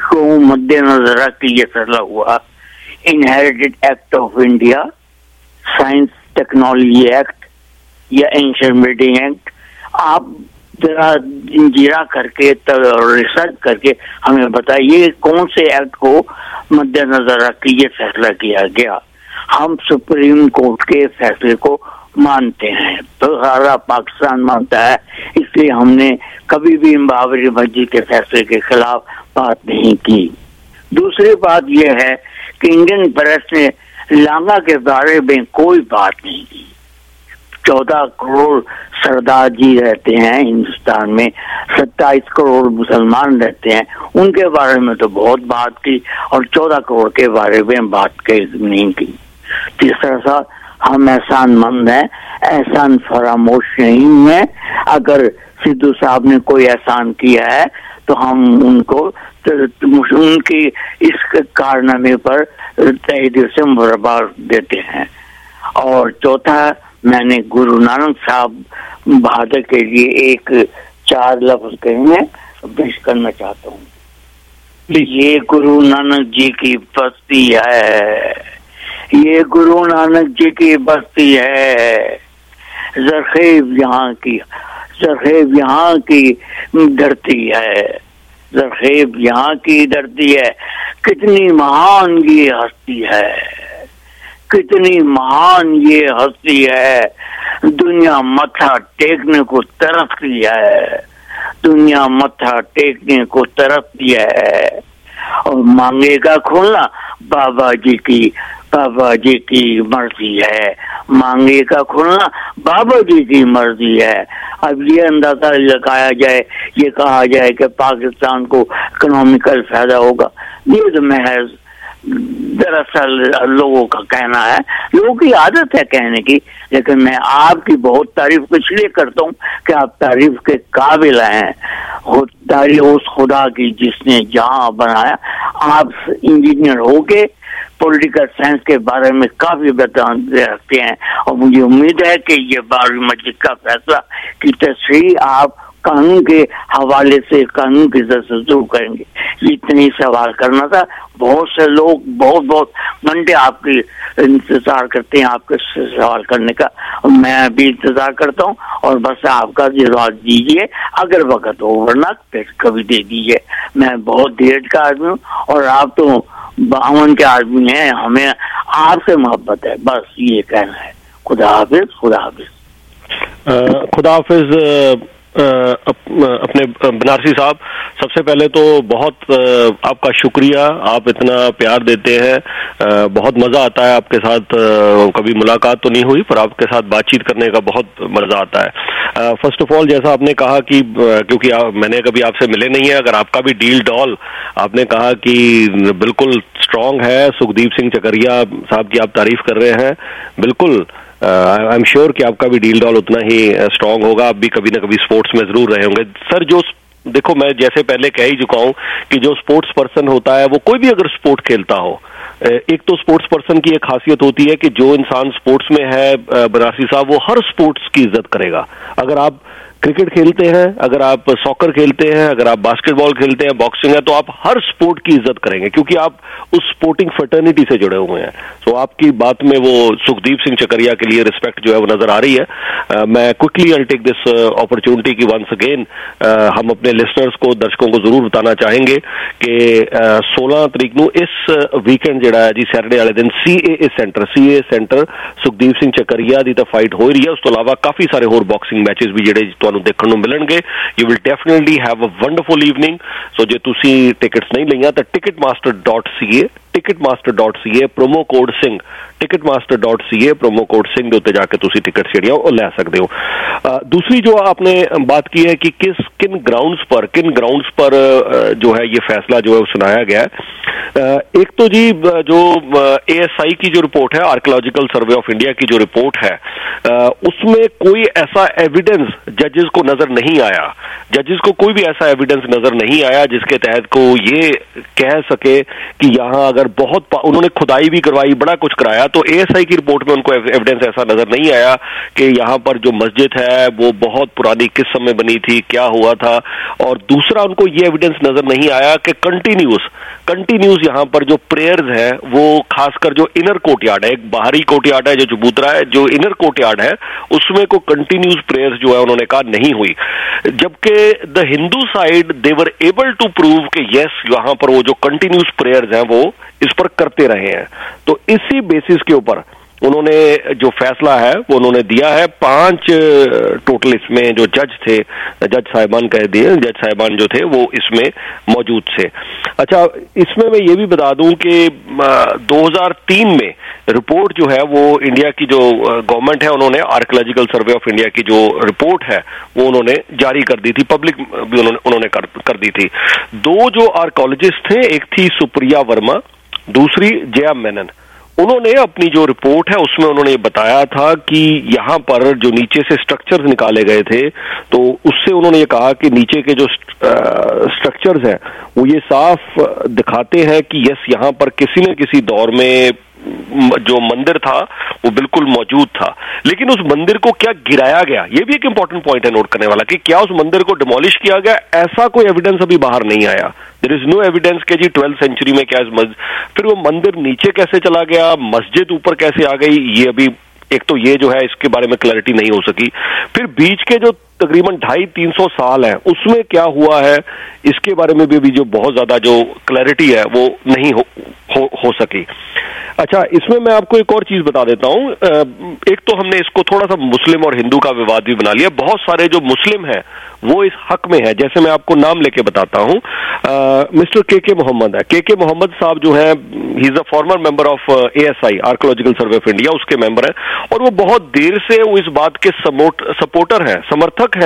को मद्देनजर रख के ये फैसला हुआ। Inherited act of India, science technology act या एंशिएंट बिल्डिंग एक्ट, आप जरा जीरा करके रिसर्च करके हमें बताइए कौन से एक्ट को मद्देनजर रख के ये फैसला किया गया। हम सुप्रीम कोर्ट के फैसले को मानते हैं, तो सारा पाकिस्तान मानता है, इसलिए हमने कभी भी बाबरी मस्जिद के फैसले के खिलाफ बात नहीं की। दूसरी बात यह है कि इंडियन प्रेस ने लांगा के बारे में कोई बात नहीं की। 14 करोड़ सरदार जी रहते हैं हिंदुस्तान में, 27 करोड़ मुसलमान रहते हैं, उनके बारे में तो बहुत बात की और 14 करोड़ के बारे में बात नहीं की। तीसरा सा, हम एहसानमंद हैं, एहसान फरामोश नहीं है। अगर सिद्धू साहब ने कोई एहसान किया है तो हम उनको उनकी इस कारनामे पर तहे दिल से मुबारक देते हैं। और चौथा, मैंने गुरु नानक साहब बहादुर के लिए 4 लफ्ज कहेंगे, पेश करना चाहता हूँ। ये गुरु नानक जी की बस्ती है, ये गुरु नानक जी की बस्ती है, ज़रख़ेब यहाँ की धरती है, ज़रख़ेब यहाँ की धरती है। कितनी महान ये हस्ती है, कितनी महान ये हस्ती है, दुनिया मत्था टेकने को तरसती है, दुनिया मत्था टेकने को तरसती है। और मांगेगा खुलना बाबा जी की मर्जी है, मांगेगा खुलना बाबा जी की मर्जी है। अब ये अंदाजा लगाया जाए, ये कहा जाए कि पाकिस्तान को इकोनॉमिकल फायदा होगा, ये तो महज दरअसल लोगों का कहना है, लोगों की आदत है कहने की। लेकिन मैं आपकी बहुत तारीफ इसलिए करता हूँ कि आप तारीफ के काबिल हैं। तारीफ उस खुदा की जिसने जहां बनाया। आप इंजीनियर होके पॉलिटिकल साइंस के बारे में काफी बयान रखते हैं और मुझे उम्मीद है कि ये बाबरी मस्जिद का फैसला की तस्वीर आप कानून के हवाले से, कानून की इज्जत से जरूर करेंगे। इतनी सवाल करना था। बहुत से लोग बहुत घंटे आपकी इंतजार करते हैं आपके सवाल करने का, और मैं भी इंतजार करता हूँ। और बस आपका जवाब दीजिए, अगर वक्त हो, वरना फिर कभी दे दीजिए। मैं बहुत धीरज का आदमी हूँ और आप तो 52 के आदमी हैं, हमें आपसे मोहब्बत है, बस ये कहना है। खुदा हाफिज, खुदा हाफिज। खुदा हाफिज। अपने बनारसी साहब, सबसे पहले तो बहुत आपका शुक्रिया, आप इतना प्यार देते हैं, बहुत मज़ा आता है आपके साथ। कभी मुलाकात तो नहीं हुई पर आपके साथ बातचीत करने का बहुत मज़ा आता है। फर्स्ट ऑफ ऑल, जैसा आपने कहा कि क्योंकि मैंने कभी आपसे मिले नहीं है, अगर आपका भी डील डॉल आपने कहा कि बिल्कुल स्ट्रांग है, सुखदीप सिंह चकरिया साहब की आप तारीफ कर रहे हैं, बिल्कुल आई एम श्योर कि आपका भी डील डॉल उतना ही स्ट्रांग होगा। आप भी कभी ना कभी स्पोर्ट्स में जरूर रहे होंगे सर। जो देखो, मैं जैसे पहले कह ही चुका हूं कि जो स्पोर्ट्स पर्सन होता है वो कोई भी अगर स्पोर्ट खेलता हो, एक तो स्पोर्ट्स पर्सन की एक खासियत होती है कि जो इंसान स्पोर्ट्स में है बनारसी साहब, वो हर स्पोर्ट्स की इज्जत करेगा। अगर आप क्रिकेट खेलते हैं, अगर आप सॉकर खेलते हैं, अगर आप बास्केटबॉल खेलते हैं, बॉक्सिंग है, तो आप हर स्पोर्ट की इज्जत करेंगे क्योंकि आप उस स्पोर्टिंग फ्रेटर्निटी से जुड़े हुए हैं। तो आपकी बात में वो सुखदीप सिंह चकरिया के लिए रिस्पेक्ट जो है वो नजर आ रही है। मैं quickly I take this opportunity की वंस अगेन हम अपने लिसनर्स को, दर्शकों को जरूर बताना चाहेंगे कि 16 तरीक ਨੂੰ इस वीकेंड ਜਿਹੜਾ ਹੈ जी सैटरडे वाले दिन CAA सेंटर सुखदीप सिंह चकरिया ਦੀ ਤਾਂ फाइट हो रही है। ਉਸ ਤੋਂ ਇਲਾਵਾ ਕਾਫੀ ਸਾਰੇ ਹੋਰ ਬਾਕਸਿੰਗ ਮੈਚेस ਵੀ ਜਿਹੜੇ देखने को मिलणगे। You will definitely have a wonderful evening. So जे तुसी टिकट्स नहीं लईਆਂ ਤਾਂ ticketmaster.ca promo code Singh, ticketmaster.ca promo code Singh ਦੇ ਉੱਤੇ ਜਾ ਕੇ ਤੁਸੀਂ ਟਿਕਟਸ ਜਿਹੜੀਆਂ ਉਹ ਲੈ ਸਕਦੇ ਹੋ। दूसरी जो आपने बात की है कि किन ग्राउंड्स पर जो है ये फैसला जो है वो सुनाया गया है। एक तो जी जो ASI की जो रिपोर्ट है, आर्कियोलॉजिकल सर्वे ऑफ इंडिया की जो रिपोर्ट है, उसमें कोई ऐसा एविडेंस जजेस को नजर नहीं आया, जजेस को कोई भी ऐसा एविडेंस नजर नहीं आया जिसके तहत को ये कह सके कि यहाँ अगर बहुत उन्होंने खुदाई भी करवाई, बड़ा कुछ कराया, तो ASI की रिपोर्ट में उनको एविडेंस ऐसा नजर नहीं आया कि यहाँ पर जो मस्जिद है वो बहुत पुरानी किस समय बनी थी, क्या हुआ था। और दूसरा उनको ये एविडेंस नजर नहीं आया कि कंटिन्यूस यहाँ पर जो प्रेयर्स है वो खासकर जो इनर कोर्टयार्ड है, एक बाहरी कोर्टयार्ड है जो चबूतरा है, जो इनर कोर्टयार्ड है उसमें को कंटिन्यूस प्रेयर्स जो है उन्होंने कहा नहीं हुई, जबकि the Hindu side they were able to prove कि यस यहाँ पर वो जो कंटिन्यूस प्रेयर्स हैं वो इस पर करते रहे हैं। तो इसी बेसिस के ऊपर उन्होंने जो फैसला है वो उन्होंने दिया है। 5 टोटल इसमें जो जज थे, जज साहिबान कह दिए, जज साहिबान जो थे वो इसमें मौजूद थे। अच्छा, इसमें मैं ये भी बता दूं कि 2003 में रिपोर्ट जो है वो इंडिया की जो गवर्नमेंट है उन्होंने आर्कियोलॉजिकल सर्वे ऑफ इंडिया की जो रिपोर्ट है वो उन्होंने जारी कर दी थी, पब्लिक भी उन्होंने कर दी थी। 2 जो आर्कियोलॉजिस्ट थे, एक थी सुप्रिया वर्मा, दूसरी जया मेनन, उन्होंने अपनी जो रिपोर्ट है उसमें उन्होंने ये बताया था कि यहाँ पर जो नीचे से स्ट्रक्चर्स निकाले गए थे तो उससे उन्होंने ये कहा कि नीचे के जो स्ट्रक्चर्स हैं वो ये साफ दिखाते हैं कि यस यहाँ पर किसी न किसी दौर में जो मंदिर था वो बिल्कुल मौजूद था, लेकिन उस मंदिर को क्या गिराया गया, ये भी एक इंपॉर्टेंट पॉइंट है नोट करने वाला कि क्या उस मंदिर को डिमोलिश किया गया, ऐसा कोई एविडेंस अभी बाहर नहीं आया। देयर इज नो एविडेंस कि जी 12th सेंचुरी में क्या फिर वो मंदिर नीचे कैसे चला गया, मस्जिद ऊपर कैसे आ गई, ये अभी एक तो ये जो है इसके बारे में क्लैरिटी नहीं हो सकी। फिर बीच के जो तकरीबन 250-300 साल है उसमें क्या हुआ है इसके बारे में भी जो बहुत ज्यादा जो क्लैरिटी है वो नहीं हो सकी। अच्छा, इसमें मैं आपको एक और चीज बता देता हूं। एक तो हमने इसको थोड़ा सा मुस्लिम और हिंदू का विवाद भी बना लिया, बहुत सारे जो मुस्लिम हैं वो इस हक में है। जैसे मैं आपको नाम लेके बताता हूं, मिस्टर के मोहम्मद है। के मोहम्मद साहब जो है, he is a former member of ASI archaeological survey of India, उसके मेंबर हैं और वो बहुत देर से वो इस बात के सपोर्टर हैं, समर्थक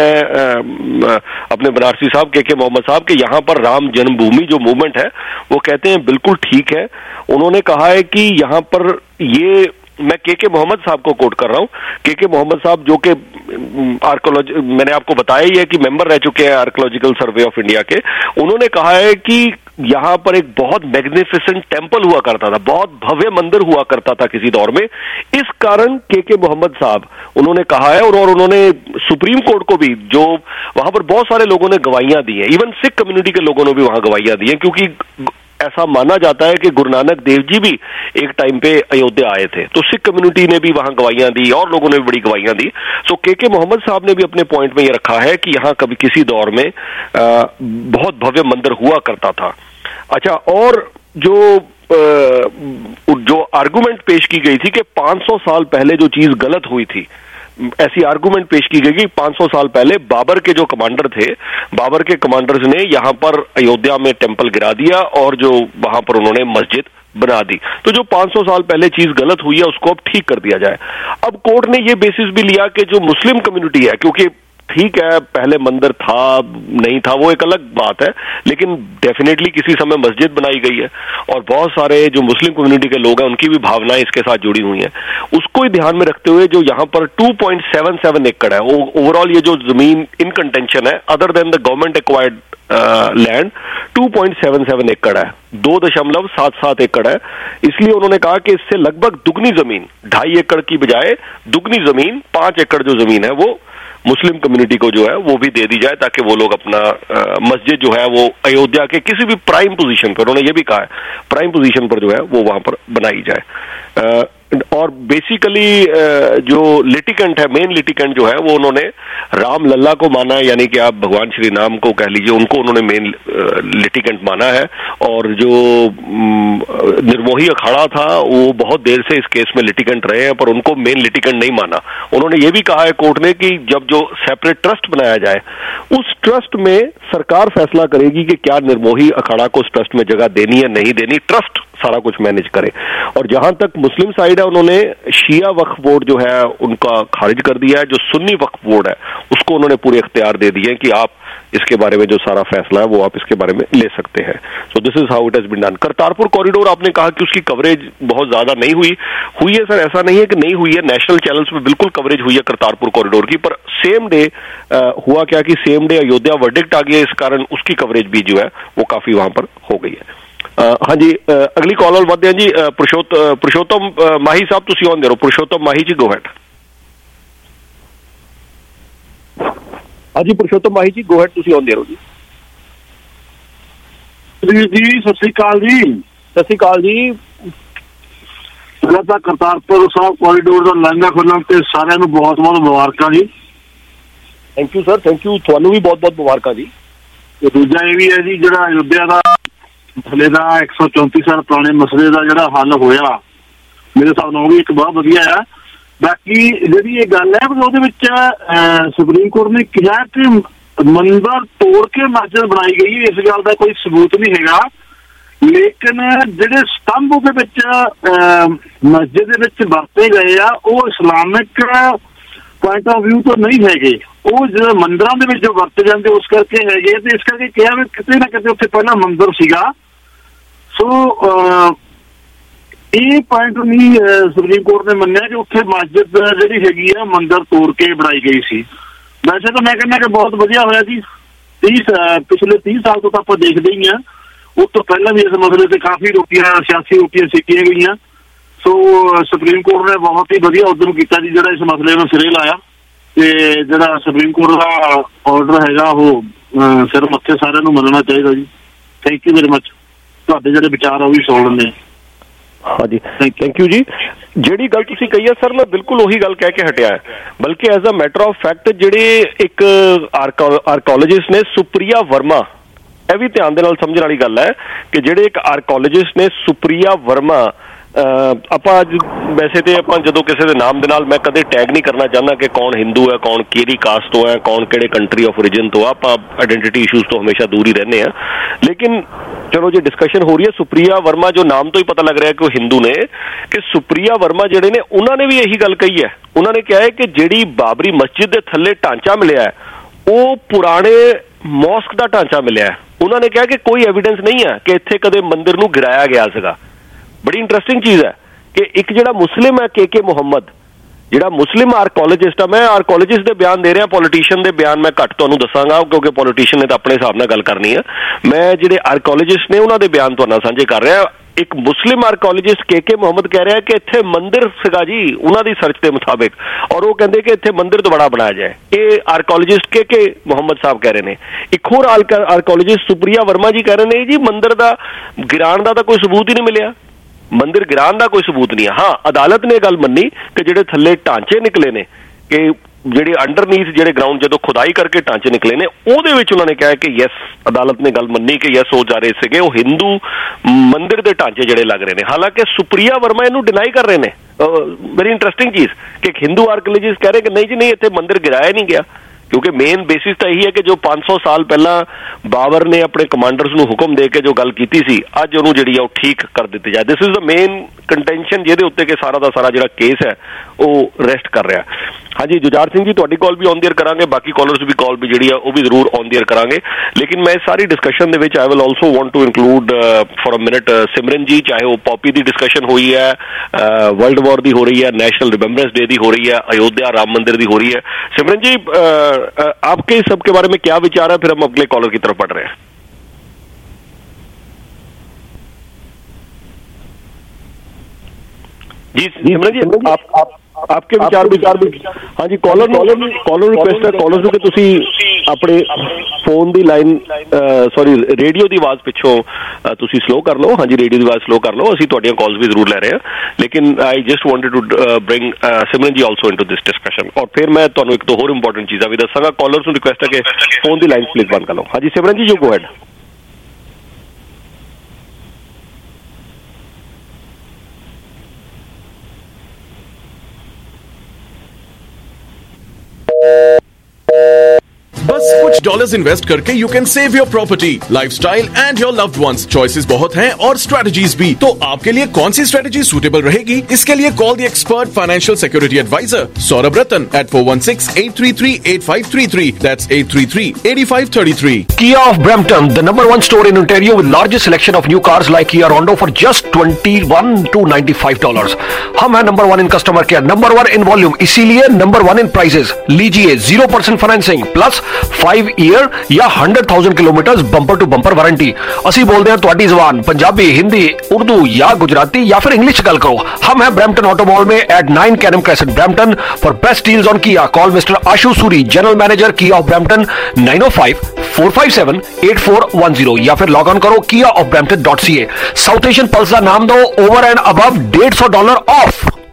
हैं अपने बनारसी साहब के मोहम्मद साहब के यहाँ पर राम जन्मभूमि जो मूवमेंट है वो कहते हैं बिल्कुल ठीक है। उन्होंने कहा है कि यहाँ पर ये, मैं के मोहम्मद साहब को कोट कर रहा हूं, के मोहम्मद साहब जो कि आर्कियोलॉजी, मैंने आपको बताया ही है कि मेंबर रह चुके हैं आर्कियोलॉजिकल सर्वे ऑफ इंडिया के, उन्होंने कहा है कि यहाँ पर एक बहुत मैग्निफिसेंट टेंपल हुआ करता था, बहुत भव्य मंदिर हुआ करता था किसी दौर में। इस कारण के मोहम्मद साहब उन्होंने कहा है और उन्होंने सुप्रीम कोर्ट को भी, जो वहां पर बहुत सारे लोगों ने गवाहियां दी हैं, इवन सिख कम्युनिटी के लोगों ने भी वहां गवाहियां दी हैं, क्योंकि ऐसा माना जाता है कि गुरु नानक देव जी भी एक टाइम पे अयोध्या आए थे, तो सिख कम्युनिटी ने भी वहां गवाहियां दी और लोगों ने भी बड़ी गवाहियां दी। सो के मोहम्मद साहब ने भी अपने पॉइंट में ये रखा है कि यहाँ कभी किसी दौर में बहुत भव्य मंदिर हुआ करता था। अच्छा, और जो आर्गुमेंट पेश की गई थी कि 500 साल पहले जो चीज गलत हुई थी, ऐसी आर्गुमेंट पेश की गई कि 500 साल पहले बाबर के जो कमांडर थे, बाबर के कमांडर्स ने यहां पर अयोध्या में टेंपल गिरा दिया और जो वहां पर उन्होंने मस्जिद बना दी। तो जो 500 साल पहले चीज गलत हुई है उसको अब ठीक कर दिया जाए। अब कोर्ट ने ये बेसिस भी लिया कि जो मुस्लिम कम्युनिटी है, क्योंकि ठीक है पहले मंदिर था नहीं था वो एक अलग बात है, लेकिन डेफिनेटली किसी समय मस्जिद बनाई गई है और बहुत सारे जो मुस्लिम कम्युनिटी के लोग हैं उनकी भी भावनाएं इसके साथ जुड़ी हुई हैं। उसको ही ध्यान में रखते हुए जो यहाँ पर 2.77 एकड़ है, ओवरऑल ये जो जमीन इन कंटेंशन है other than the government acquired land 2.77 acre है, 2.77 एकड़ है। इसलिए उन्होंने कहा कि इससे लगभग दुगनी जमीन, 2.5 एकड़ की बजाय दुगनी जमीन 5 एकड़ जो जमीन है वो मुस्लिम कम्युनिटी को जो है वो भी दे दी जाए, ताकि वो लोग अपना मस्जिद जो है वो अयोध्या के किसी भी प्राइम पोजीशन पर, उन्होंने ये भी कहा है प्राइम पोजीशन पर जो है वो वहां पर बनाई जाए। और बेसिकली जो लिटिकेंट है, मेन लिटिकेंट जो है वो उन्होंने राम लल्ला को माना है, यानी कि आप भगवान श्री राम को कह लीजिए, उनको उन्होंने मेन लिटिकेंट माना है। और जो निर्मोही अखाड़ा था वो बहुत देर से इस केस में लिटिकेंट रहे हैं पर उनको मेन लिटिकेंट नहीं माना। उन्होंने ये भी कहा है कोर्ट ने कि जब जो सेपरेट ट्रस्ट बनाया जाए उस ट्रस्ट में सरकार फैसला करेगी कि क्या निर्मोही अखाड़ा को उस ट्रस्ट में जगह देनी है नहीं देनी, ट्रस्ट सारा कुछ मैनेज करे। और जहां तक मुस्लिम साइड है उन्होंने शिया वक्फ बोर्ड जो है उनका खारिज कर दिया है, जो सुन्नी वक्फ बोर्ड है उसको उन्होंने पूरे इख्तियार दे दिए कि आप इसके बारे में जो सारा फैसला है वो आप इसके बारे में ले सकते हैं। So this is how it has been done. Kartarpur corridor आपने कहा कि उसकी कवरेज बहुत ज्यादा नहीं हुई है सर, ऐसा नहीं है कि नहीं हुई है, नेशनल चैनल्स में बिल्कुल कवरेज हुई है करतारपुर कॉरिडोर की, पर सेम डे हुआ क्या कि सेम डे अयोध्या वर्डिक्ट आ गया, इस कारण उसकी कवरेज भी जो है वो काफी वहां पर हो गई है। हाँ जी, अगली कॉल बढ़ते हैं जी। पुरुषोत्तम माही साहब तुसी ऑन दे रहो। Purushottam Mahi ji, go ahead. हाँ जी पुरुषोत्तम माही जी, गो हेड, तुसी ऑन दे रहो जी। जी सत श्री अकाल जी। सत श्री अकाल जी। ਪਹਿਲਾਂ ਤਾਂ ਕਰਤਾਰਪੁਰ ਸਾਹਿਬ ਕੋਰੀਡੋਰ ਦਾ ਲਾਂਘਾ ਖੁੱਲਣ ਤੇ ਸਾਰਿਆਂ ਨੂੰ ਬਹੁਤ ਬਹੁਤ ਮੁਬਾਰਕਾਂ ਜੀ। Thank you sir, thank you, ਤੁਹਾਨੂੰ ਵੀ ਬਹੁਤ ਬਹੁਤ ਮੁਬਾਰਕਾਂ ਜੀ। ਤੇ ਦੂਜਾ ਇਹ ਵੀ ਹੈ ਜੀ, ਜਿਹੜਾ ਅਯੋਧਿਆ ਦਾ ਮਸਲੇ ਦਾ 134 ਸਾਲ ਪੁਰਾਣੇ ਮਸਲੇ ਦਾ ਜਿਹੜਾ ਹੱਲ ਹੋਇਆ, ਮੇਰੇ ਹਿਸਾਬ ਨਾਲ ਉਹ ਵੀ ਇੱਕ ਬਹੁਤ ਵਧੀਆ ਆ। ਬਾਕੀ ਜਿਹੜੀ ਇਹ ਗੱਲ ਹੈ ਉਹਦੇ ਵਿੱਚ ਸੁਪਰੀਮ ਕੋਰਟ ਨੇ ਕਿਹਾ ਕਿ ਮੰਦਰ ਤੋੜ ਕੇ ਮਸਜਿਦ ਬਣਾਈ ਗਈ, ਇਸ ਗੱਲ ਦਾ ਕੋਈ ਸਬੂਤ ਨਹੀਂ ਹੈਗਾ, ਲੇਕਿਨ ਜਿਹੜੇ ਸਤੰਭ ਉਹਦੇ ਵਿੱਚ ਮਸਜਿਦ ਦੇ ਵਿੱਚ ਵਰਤੇ ਗਏ ਆ ਉਹ ਇਸਲਾਮਿਕ ਪੁਆਇੰਟ ਆਫ ਵਿਊ ਤੋਂ ਨਹੀਂ ਹੈਗੇ, ਉਹ ਜਿਹੜੇ ਮੰਦਿਰਾਂ ਦੇ ਵਿੱਚ ਜੋ ਵਰਤੇ ਜਾਂਦੇ ਉਸ ਕਰਕੇ ਹੈਗੇ। ਤੇ ਇਸ ਕਰਕੇ ਕਿਹਾ ਵੀ ਕਿਤੇ ਨਾ ਕਿਤੇ ਉੱਥੇ ਪਹਿਲਾਂ ਮੰਦਿਰ ਸੀਗਾ। ਸੋ ਇਹ ਪੁਆਇੰਟ ਨਹੀਂ ਸੁਪਰੀਮ ਕੋਰਟ ਨੇ ਮੰਨਿਆ ਕਿ ਉੱਥੇ ਮਸਜਿਦ ਜਿਹੜੀ ਹੈਗੀ ਆ ਮੰਦਿਰ ਤੋੜ ਕੇ ਬਣਾਈ ਗਈ ਸੀ। ਵੈਸੇ ਤਾਂ ਮੈਂ ਕਹਿੰਦਾ ਕਿ ਬਹੁਤ ਵਧੀਆ ਹੋਇਆ ਜੀ। ਪਿਛਲੇ 30 ਸਾਲ ਤੋਂ ਤਾਂ ਆਪਾਂ ਦੇਖਦੇ ਹੀ ਹਾਂ, ਉਸ ਤੋਂ ਪਹਿਲਾਂ ਵੀ ਇਸ ਮਸਲੇ ਤੇ ਕਾਫੀ ਸਿਆਸੀ ਰੋਟੀਆਂ ਸੇਕੀਆਂ ਗਈਆਂ। ਸੋ ਸੁਪਰੀਮ ਕੋਰਟ ਨੇ ਬਹੁਤ ਹੀ ਵਧੀਆ ਉਦਮ ਕੀਤਾ ਜੀ, ਜਿਹੜਾ ਇਸ ਮਸਲੇ ਨੂੰ ਸਿਰੇ ਲਾਇਆ। ਤੇ ਜਿਹੜਾ ਸੁਪਰੀਮ ਕੋਰਟ ਦਾ ਆਰਡਰ ਹੈਗਾ ਉਹ ਸਿਰ ਮੱਥੇ ਸਾਰਿਆਂ ਨੂੰ ਮੰਨਣਾ ਚਾਹੀਦਾ ਜੀ। Thank you very much. ਤੁਹਾਡੇ ਜਿਹੜੇ ਵਿਚਾਰ ਆ ਉਹ ਵੀ ਸੁਣ ਲੈਂਦੇ। ਹਾਂਜੀ ਥੈਂਕ ਯੂ ਜੀ। ਜਿਹੜੀ ਗੱਲ ਤੁਸੀਂ ਕਹੀ ਹੈ ਸਰ, ਮੈਂ ਬਿਲਕੁਲ ਉਹੀ ਗੱਲ ਕਹਿ ਕੇ ਹਟਿਆ ਹੈ, ਬਲਕਿ as a matter of fact ਜਿਹੜੇ ਇੱਕ ਆਰਕੋਲੋਜਿਸਟ ਨੇ ਸੁਪ੍ਰਿਆ ਵਰਮਾ, ਇਹ ਵੀ ਧਿਆਨ ਦੇ ਨਾਲ ਸਮਝਣ ਵਾਲੀ ਗੱਲ ਹੈ ਕਿ ਜਿਹੜੇ ਇੱਕ ਆਰਕੋਲੋਜਿਸਟ ਨੇ ਸੁਪ੍ਰਿਆ ਵਰਮਾ, ਆਪਾਂ ਵੈਸੇ ਤੇ ਆਪਾਂ ਜਦੋਂ ਕਿਸੇ ਦੇ ਨਾਮ ਦੇ ਨਾਲ ਮੈਂ ਕਦੇ ਟੈਗ ਨਹੀਂ ਕਰਨਾ ਚਾਹੁੰਦਾ ਕਿ ਕੌਣ ਹਿੰਦੂ ਹੈ, ਕੌਣ ਕਿਹੜੀ ਕਾਸਟ ਤੋਂ ਹੈ, ਕੌਣ ਕਿਹੜੇ ਕੰਟਰੀ ਆਫ ਓਰੀਜਨ ਤੋਂ ਆ, ਆਪਾਂ ਆਇਡੈਂਟੀਟੀ ਇਸ਼ੂਜ਼ ਤੋਂ ਹਮੇਸ਼ਾ ਦੂਰ ਹੀ ਰਹਿੰਦੇ ਹਾਂ। ਲੇਕਿਨ ਚਲੋ ਜੇ ਡਿਸਕਸ਼ਨ ਹੋ ਰਹੀ ਹੈ, ਸੁਪ੍ਰਿਆ ਵਰਮਾ ਜੋ ਨਾਮ ਤੋਂ ਹੀ ਪਤਾ ਲੱਗ ਰਿਹਾ ਕਿ ਉਹ ਹਿੰਦੂ ਨੇ, ਕਿ ਸੁਪ੍ਰਿਆ ਵਰਮਾ ਜਿਹੜੇ ਨੇ ਉਹਨਾਂ ਨੇ ਵੀ ਇਹੀ ਗੱਲ ਕਹੀ ਹੈ। ਉਹਨਾਂ ਨੇ ਕਿਹਾ ਹੈ ਕਿ ਜਿਹੜੀ ਬਾਬਰੀ ਮਸਜਿਦ ਦੇ ਥੱਲੇ ਢਾਂਚਾ ਮਿਲਿਆ ਹੈ ਉਹ ਪੁਰਾਣੇ ਮੌਸਕ ਦਾ ਢਾਂਚਾ ਮਿਲਿਆ ਹੈ। ਉਹਨਾਂ ਨੇ ਕਿਹਾ ਕਿ ਕੋਈ ਐਵੀਡੈਂਸ ਨਹੀਂ ਹੈ ਕਿ ਇੱਥੇ ਕਦੇ ਮੰਦਿਰ ਨੂੰ ਗਿਰਾਇਆ ਗਿਆ ਸੀਗਾ। ਬੜੀ ਇੰਟਰਸਟਿੰਗ ਚੀਜ਼ ਹੈ ਕਿ ਇੱਕ ਜਿਹੜਾ ਮੁਸਲਿਮ ਹੈ ਕੇ ਮੁਹੰਮਦ, ਜਿਹੜਾ ਮੁਸਲਿਮ ਆਰਕੋਲੋਜਿਸਟ ਆ, ਮੈਂ ਆਰਕੋਲੋਜਿਸਟ ਦੇ ਬਿਆਨ ਦੇ ਰਿਹਾ, ਪੋਲੀਟੀਸ਼ੀਅਨ ਦੇ ਬਿਆਨ ਮੈਂ ਘੱਟ ਤੁਹਾਨੂੰ ਦੱਸਾਂਗਾ ਕਿਉਂਕਿ ਪੋਲੀਟੀਸ਼ੀਅਨ ਨੇ ਤਾਂ ਆਪਣੇ ਹਿਸਾਬ ਨਾਲ ਗੱਲ ਕਰਨੀ ਹੈ। ਮੈਂ ਜਿਹੜੇ ਆਰਕੋਲੋਜਿਸਟ ਨੇ ਉਹਨਾਂ ਦੇ ਬਿਆਨ ਤੁਹਾਡੇ ਨਾਲ ਸਾਂਝੇ ਕਰ ਰਿਹਾ। ਇੱਕ ਮੁਸਲਿਮ ਆਰਕੋਲੋਜਿਸਟ ਕੇ ਮੁਹੰਮਦ ਕਹਿ ਰਿਹਾ ਕਿ ਇੱਥੇ ਮੰਦਿਰ ਸੀਗਾ ਜੀ ਉਹਨਾਂ ਦੀ ਸਰਚ ਦੇ ਮੁਤਾਬਿਕ, ਔਰ ਉਹ ਕਹਿੰਦੇ ਕਿ ਇੱਥੇ ਮੰਦਿਰ ਦੁਬਾਰਾ ਬਣਾਇਆ ਜਾਏ। ਇਹ ਆਰਕੋਲੋਜਿਸਟ ਕੇ ਮੁਹੰਮਦ ਸਾਹਿਬ ਕਹਿ ਰਹੇ ਨੇ। ਇੱਕ ਹੋਰ ਆਰਕੋਲੋਜਿਸਟ ਸੁਪ੍ਰਿਆ ਵਰਮਾ ਜੀ ਕਹਿ ਰਹੇ ਨੇ ਜੀ ਮੰਦਿਰ ਦਾ ਗਿਰਾਣ ਦਾ ਤਾਂ ਕੋਈ ਸਬੂਤ ਹੀ ਨਹੀਂ ਮਿਲਿਆ, ਮੰਦਿਰ ਗਿਰਾਣ ਦਾ ਕੋਈ ਸਬੂਤ ਨਹੀਂ ਹੈ। ਹਾਂ, ਅਦਾਲਤ ਨੇ ਗੱਲ ਮੰਨੀ ਕਿ ਜਿਹੜੇ ਥੱਲੇ ਢਾਂਚੇ ਨਿਕਲੇ ਨੇ, ਕਿ ਜਿਹੜੇ ਅੰਡਰਨੀਥ ਜਿਹੜੇ ਗਰਾਊਂਡ ਜਦੋਂ ਖੁਦਾਈ ਕਰਕੇ ਢਾਂਚੇ ਨਿਕਲੇ ਨੇ, ਉਹਦੇ ਵਿੱਚ ਉਹਨਾਂ ਨੇ ਕਿਹਾ ਕਿ ਯੈਸ, ਅਦਾਲਤ ਨੇ ਗੱਲ ਮੰਨੀ ਕਿ ਯੈਸ ਉਹ ਜਾ ਰਹੇ ਸੀਗੇ, ਉਹ ਹਿੰਦੂ ਮੰਦਿਰ ਦੇ ਢਾਂਚੇ ਜਿਹੜੇ ਲੱਗ ਰਹੇ ਨੇ। ਹਾਲਾਂਕਿ ਸੁਪ੍ਰਿਆ ਵਰਮਾ ਇਹਨੂੰ ਡਿਨਾਈ ਕਰ ਰਹੇ ਨੇ। ਵੈਰੀ ਇੰਟਰਸਟਿੰਗ ਚੀਜ਼ ਕਿ ਹਿੰਦੂ ਆਰਕੋਲੋਜਿਸਟ ਕਹਿ ਰਹੇ ਕਿ ਨਹੀਂ ਜੀ ਨਹੀਂ, ਇੱਥੇ ਮੰਦਿਰ ਗਿਰਾਇਆ ਨਹੀਂ ਗਿਆ, ਕਿਉਂਕਿ ਮੇਨ ਬੇਸਿਸ ਤਾਂ ਇਹੀ ਹੈ ਕਿ ਜੋ 500 ਸਾਲ ਪਹਿਲਾਂ ਬਾਬਰ ਨੇ ਆਪਣੇ ਕਮਾਂਡਰਸ ਨੂੰ ਹੁਕਮ ਦੇ ਕੇ ਜੋ ਗੱਲ ਕੀਤੀ ਸੀ, ਅੱਜ ਉਹਨੂੰ ਜਿਹੜੀ ਆ ਉਹ ਠੀਕ ਕਰ ਦਿੱਤੀ ਜਾਏ। ਦਿਸ ਇਜ਼ ਦ ਮੇਨ ਕੰਟੈਂਸ਼ਨ ਜਿਹਦੇ ਉੱਤੇ ਕਿ ਸਾਰਾ ਦਾ ਸਾਰਾ ਜਿਹੜਾ ਕੇਸ ਹੈ ਉਹ ਰੈਸਟ ਕਰ ਰਿਹਾ। ਹਾਂਜੀ ਜੁਝਾਰ ਸਿੰਘ ਜੀ, ਤੁਹਾਡੀ ਕਾਲ ਵੀ ਔਨ ਦੀ ਏਅਰ ਕਰਾਂਗੇ, ਬਾਕੀ ਕਾਲਰਸ ਵੀ ਕਾਲ ਵੀ ਜਿਹੜੀ ਆ ਉਹ ਵੀ ਜ਼ਰੂਰ ਔਨ ਦੀ ਏਅਰ ਕਰਾਂਗੇ। ਲੇਕਿਨ ਮੈਂ ਸਾਰੀ ਡਿਸਕਸ਼ਨ ਦੇ ਵਿੱਚ I will also want to include for a minute Simran ji, ਚਾਹੇ ਉਹ ਪॉपी ਦੀ ਡਿਸਕਸ਼ਨ ਹੋਈ ਹੈ, वर्ल्ड वॉर ਦੀ ਹੋ ਰਹੀ है, नेशनल रिमेम्बरेंस डे ਦੀ हो रही है, अयोध्या राम मंदिर ਦੀ हो रही है। सिमरन जी आपके सब के बारे में क्या विचार है, फिर हम अगले कॉलर की तरफ बढ़ रहे हैं। जी सिमरन जी आपके विचार भी। हाँ जी, कॉलर रिक्वेस्ट है कॉलर ਨੂੰ ਕਿ ਤੁਸੀਂ ਆਪਣੇ ਫੋਨ ਦੀ ਲਾਈਨ ਸੌਰੀ ਰੇਡੀਓ ਦੀ ਆਵਾਜ਼ ਪਿੱਛੋਂ ਤੁਸੀਂ ਸਲੋ ਕਰ ਲਓ। ਹਾਂਜੀ ਰੇਡੀਓ ਦੀ ਆਵਾਜ਼ ਸਲੋ ਕਰ ਲਓ, ਅਸੀਂ ਤੁਹਾਡੀਆਂ ਕਾਲਸ ਵੀ ਜ਼ਰੂਰ ਲੈ ਰਹੇ ਹਾਂ। ਲੇਕਿਨ I just wanted to bring Simran ji also into this discussion, ਔਰ ਫਿਰ ਮੈਂ ਤੁਹਾਨੂੰ ਇੱਕ ਦੋ ਹੋਰ ਇੰਪੋਰਟੈਂਟ ਚੀਜ਼ਾਂ ਵੀ ਦੱਸਾਂਗਾ। ਕਾਲਰਸ ਨੂੰ ਰਿਕੁਐਸਟ ਹੈ ਕਿ ਫੋਨ ਦੀ ਲਾਈਨ ਪਲੀਜ਼ ਬੰਦ ਕਰ ਲਓ। ਹਾਂਜੀ ਸਿਮਰਨ ਜੀ, ਯੂ ਗੋ ਹੈਡ। बस कुछ $8 इन्वेस्ट करके you can save your property, lifestyle and your loved ones. Choices बहुत हैं और स्ट्रेटजीज भी, तो आपके लिए कौन सी स्ट्रेटजी सूटेबल रहेगी? इसके लिए call the expert financial security advisor Saurabh Ratan at 416-833-8533. That's 833-8533. Kia of Brampton, the #1 store in Ontario with largest selection of new cars like Kia Rondo for just $21 to $95. हम हैं #1 in customer care, #1 in volume, इसीलिए #1 in prices. लीजिए 0% financing plus 5 year या 100,000 kilometre bumper to bumper warranty. ਅਸੀਂ बोलते हैं ਤੁਹਾਡੀ ਜ਼ਬਾਨ पंजाबी, हिंदी, उर्दू या गुजराती या फिर इंग्लिश गल करो। हम हैं ब्रैम्पटन ऑटो मॉल में at 9 Canham Crescent, Brampton. For best deals on Kia, call Mr. Ashu Suri, General Manager Kia of Brampton, 905-457-8410 या फिर लॉग ऑन करो kiaofbrampton.ca। साउथ एशियन पल्स का नाम दो, over and above $150 off.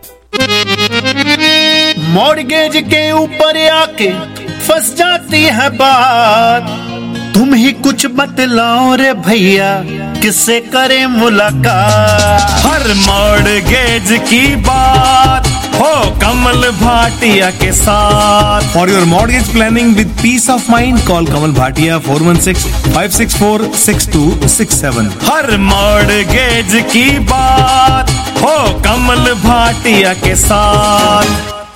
Mortgage के ऊपर आके फंस जाती है बात, तुम ही कुछ बतलाओ रे भैया, किससे करें मुलाकात? हर मॉर्गेज की बात हो कमल भाटिया के साथ। For your mortgage planning with peace of mind, call Kamal Bhatia 416-564-6267. हर मॉर्गेज की बात हो कमल भाटिया के साथ।